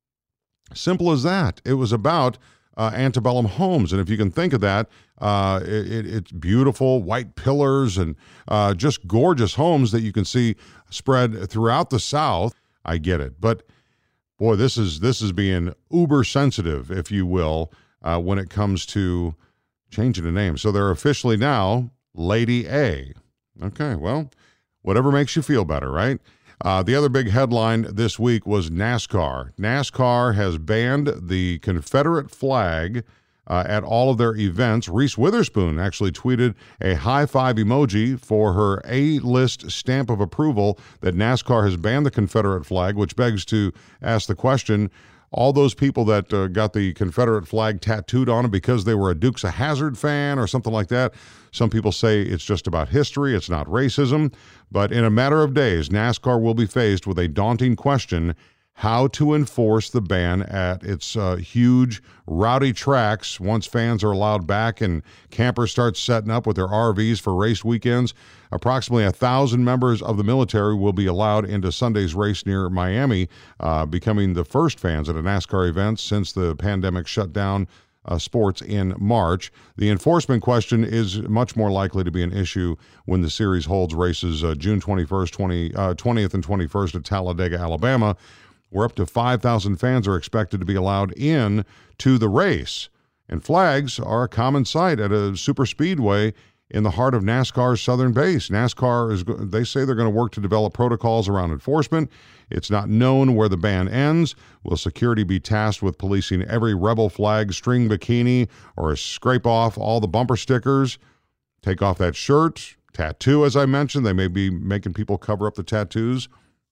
Simple as that. It was about antebellum homes, and if you can think of that, it's beautiful white pillars and just gorgeous homes that you can see spread throughout the South. I get it, but boy, this is being uber sensitive, if you will, when it comes to changing the name. So they're officially now Lady A. Okay, well, whatever makes you feel better, right? The other big headline this week was NASCAR. NASCAR has banned the Confederate flag at all of their events. Reese Witherspoon actually tweeted a high-five emoji for her A-list stamp of approval that NASCAR has banned the Confederate flag, which begs to ask the question, all those people that got the Confederate flag tattooed on them because they were a Dukes of Hazzard fan or something like that. Some people say it's just about history, it's not racism. But in a matter of days, NASCAR will be faced with a daunting question: how to enforce the ban at its huge, rowdy tracks once fans are allowed back and campers start setting up with their RVs for race weekends. Approximately 1,000 members of the military will be allowed into Sunday's race near Miami, becoming the first fans at a NASCAR event since the pandemic shut down sports in March. The enforcement question is much more likely to be an issue when the series holds races June 21st, 20th and 21st at Talladega, Alabama, where up to 5,000 fans are expected to be allowed in to the race. And flags are a common sight at a super speedway in the heart of NASCAR's southern base. NASCAR they say they're going to work to develop protocols around enforcement. It's not known where the ban ends. Will security be tasked with policing every rebel flag string bikini or scrape off all the bumper stickers, take off that shirt, tattoo, as I mentioned? They may be making people cover up the tattoos.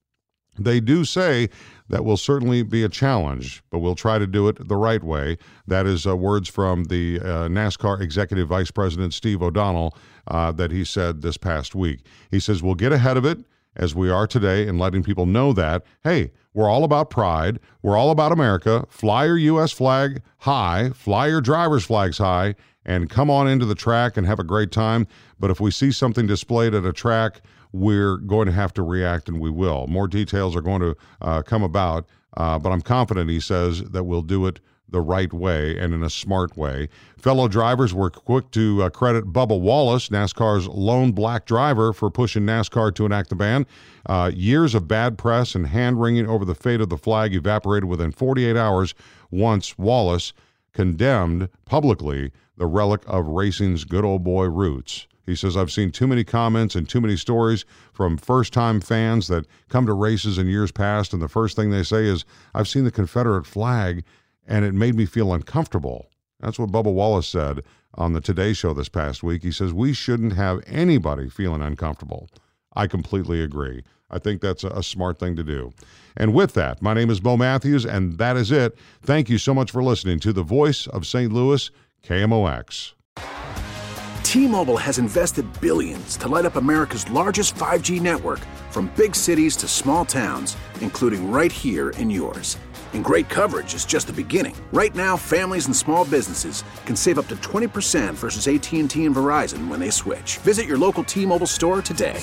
They do say that will certainly be a challenge, but we'll try to do it the right way. That is words from the NASCAR Executive Vice President Steve O'Donnell that he said this past week. He says, we'll get ahead of it as we are today and letting people know that, hey, we're all about pride. We're all about America. Fly your U.S. flag high. Fly your driver's flags high. And come on into the track and have a great time. But if we see something displayed at a track we're going to have to react, and we will. More details are going to come about, but I'm confident, he says, that we'll do it the right way and in a smart way. Fellow drivers were quick to credit Bubba Wallace, NASCAR's lone black driver, for pushing NASCAR to enact the ban. Years of bad press and hand-wringing over the fate of the flag evaporated within 48 hours once Wallace condemned publicly the relic of racing's good old boy roots. He says, I've seen too many comments and too many stories from first-time fans that come to races in years past, and the first thing they say is, I've seen the Confederate flag, and it made me feel uncomfortable. That's what Bubba Wallace said on the Today Show this past week. He says, we shouldn't have anybody feeling uncomfortable. I completely agree. I think that's a smart thing to do. And with that, my name is Bo Matthews, and that is it. Thank you so much for listening to the Voice of St. Louis, KMOX. T-Mobile has invested billions to light up America's largest 5G network, from big cities to small towns, including right here in yours. And great coverage is just the beginning. Right now, families and small businesses can save up to 20% versus AT&T and Verizon when they switch. Visit your local T-Mobile store today.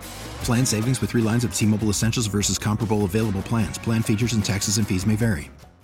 Plan savings with 3 lines of T-Mobile Essentials versus comparable available plans. Plan features and taxes and fees may vary.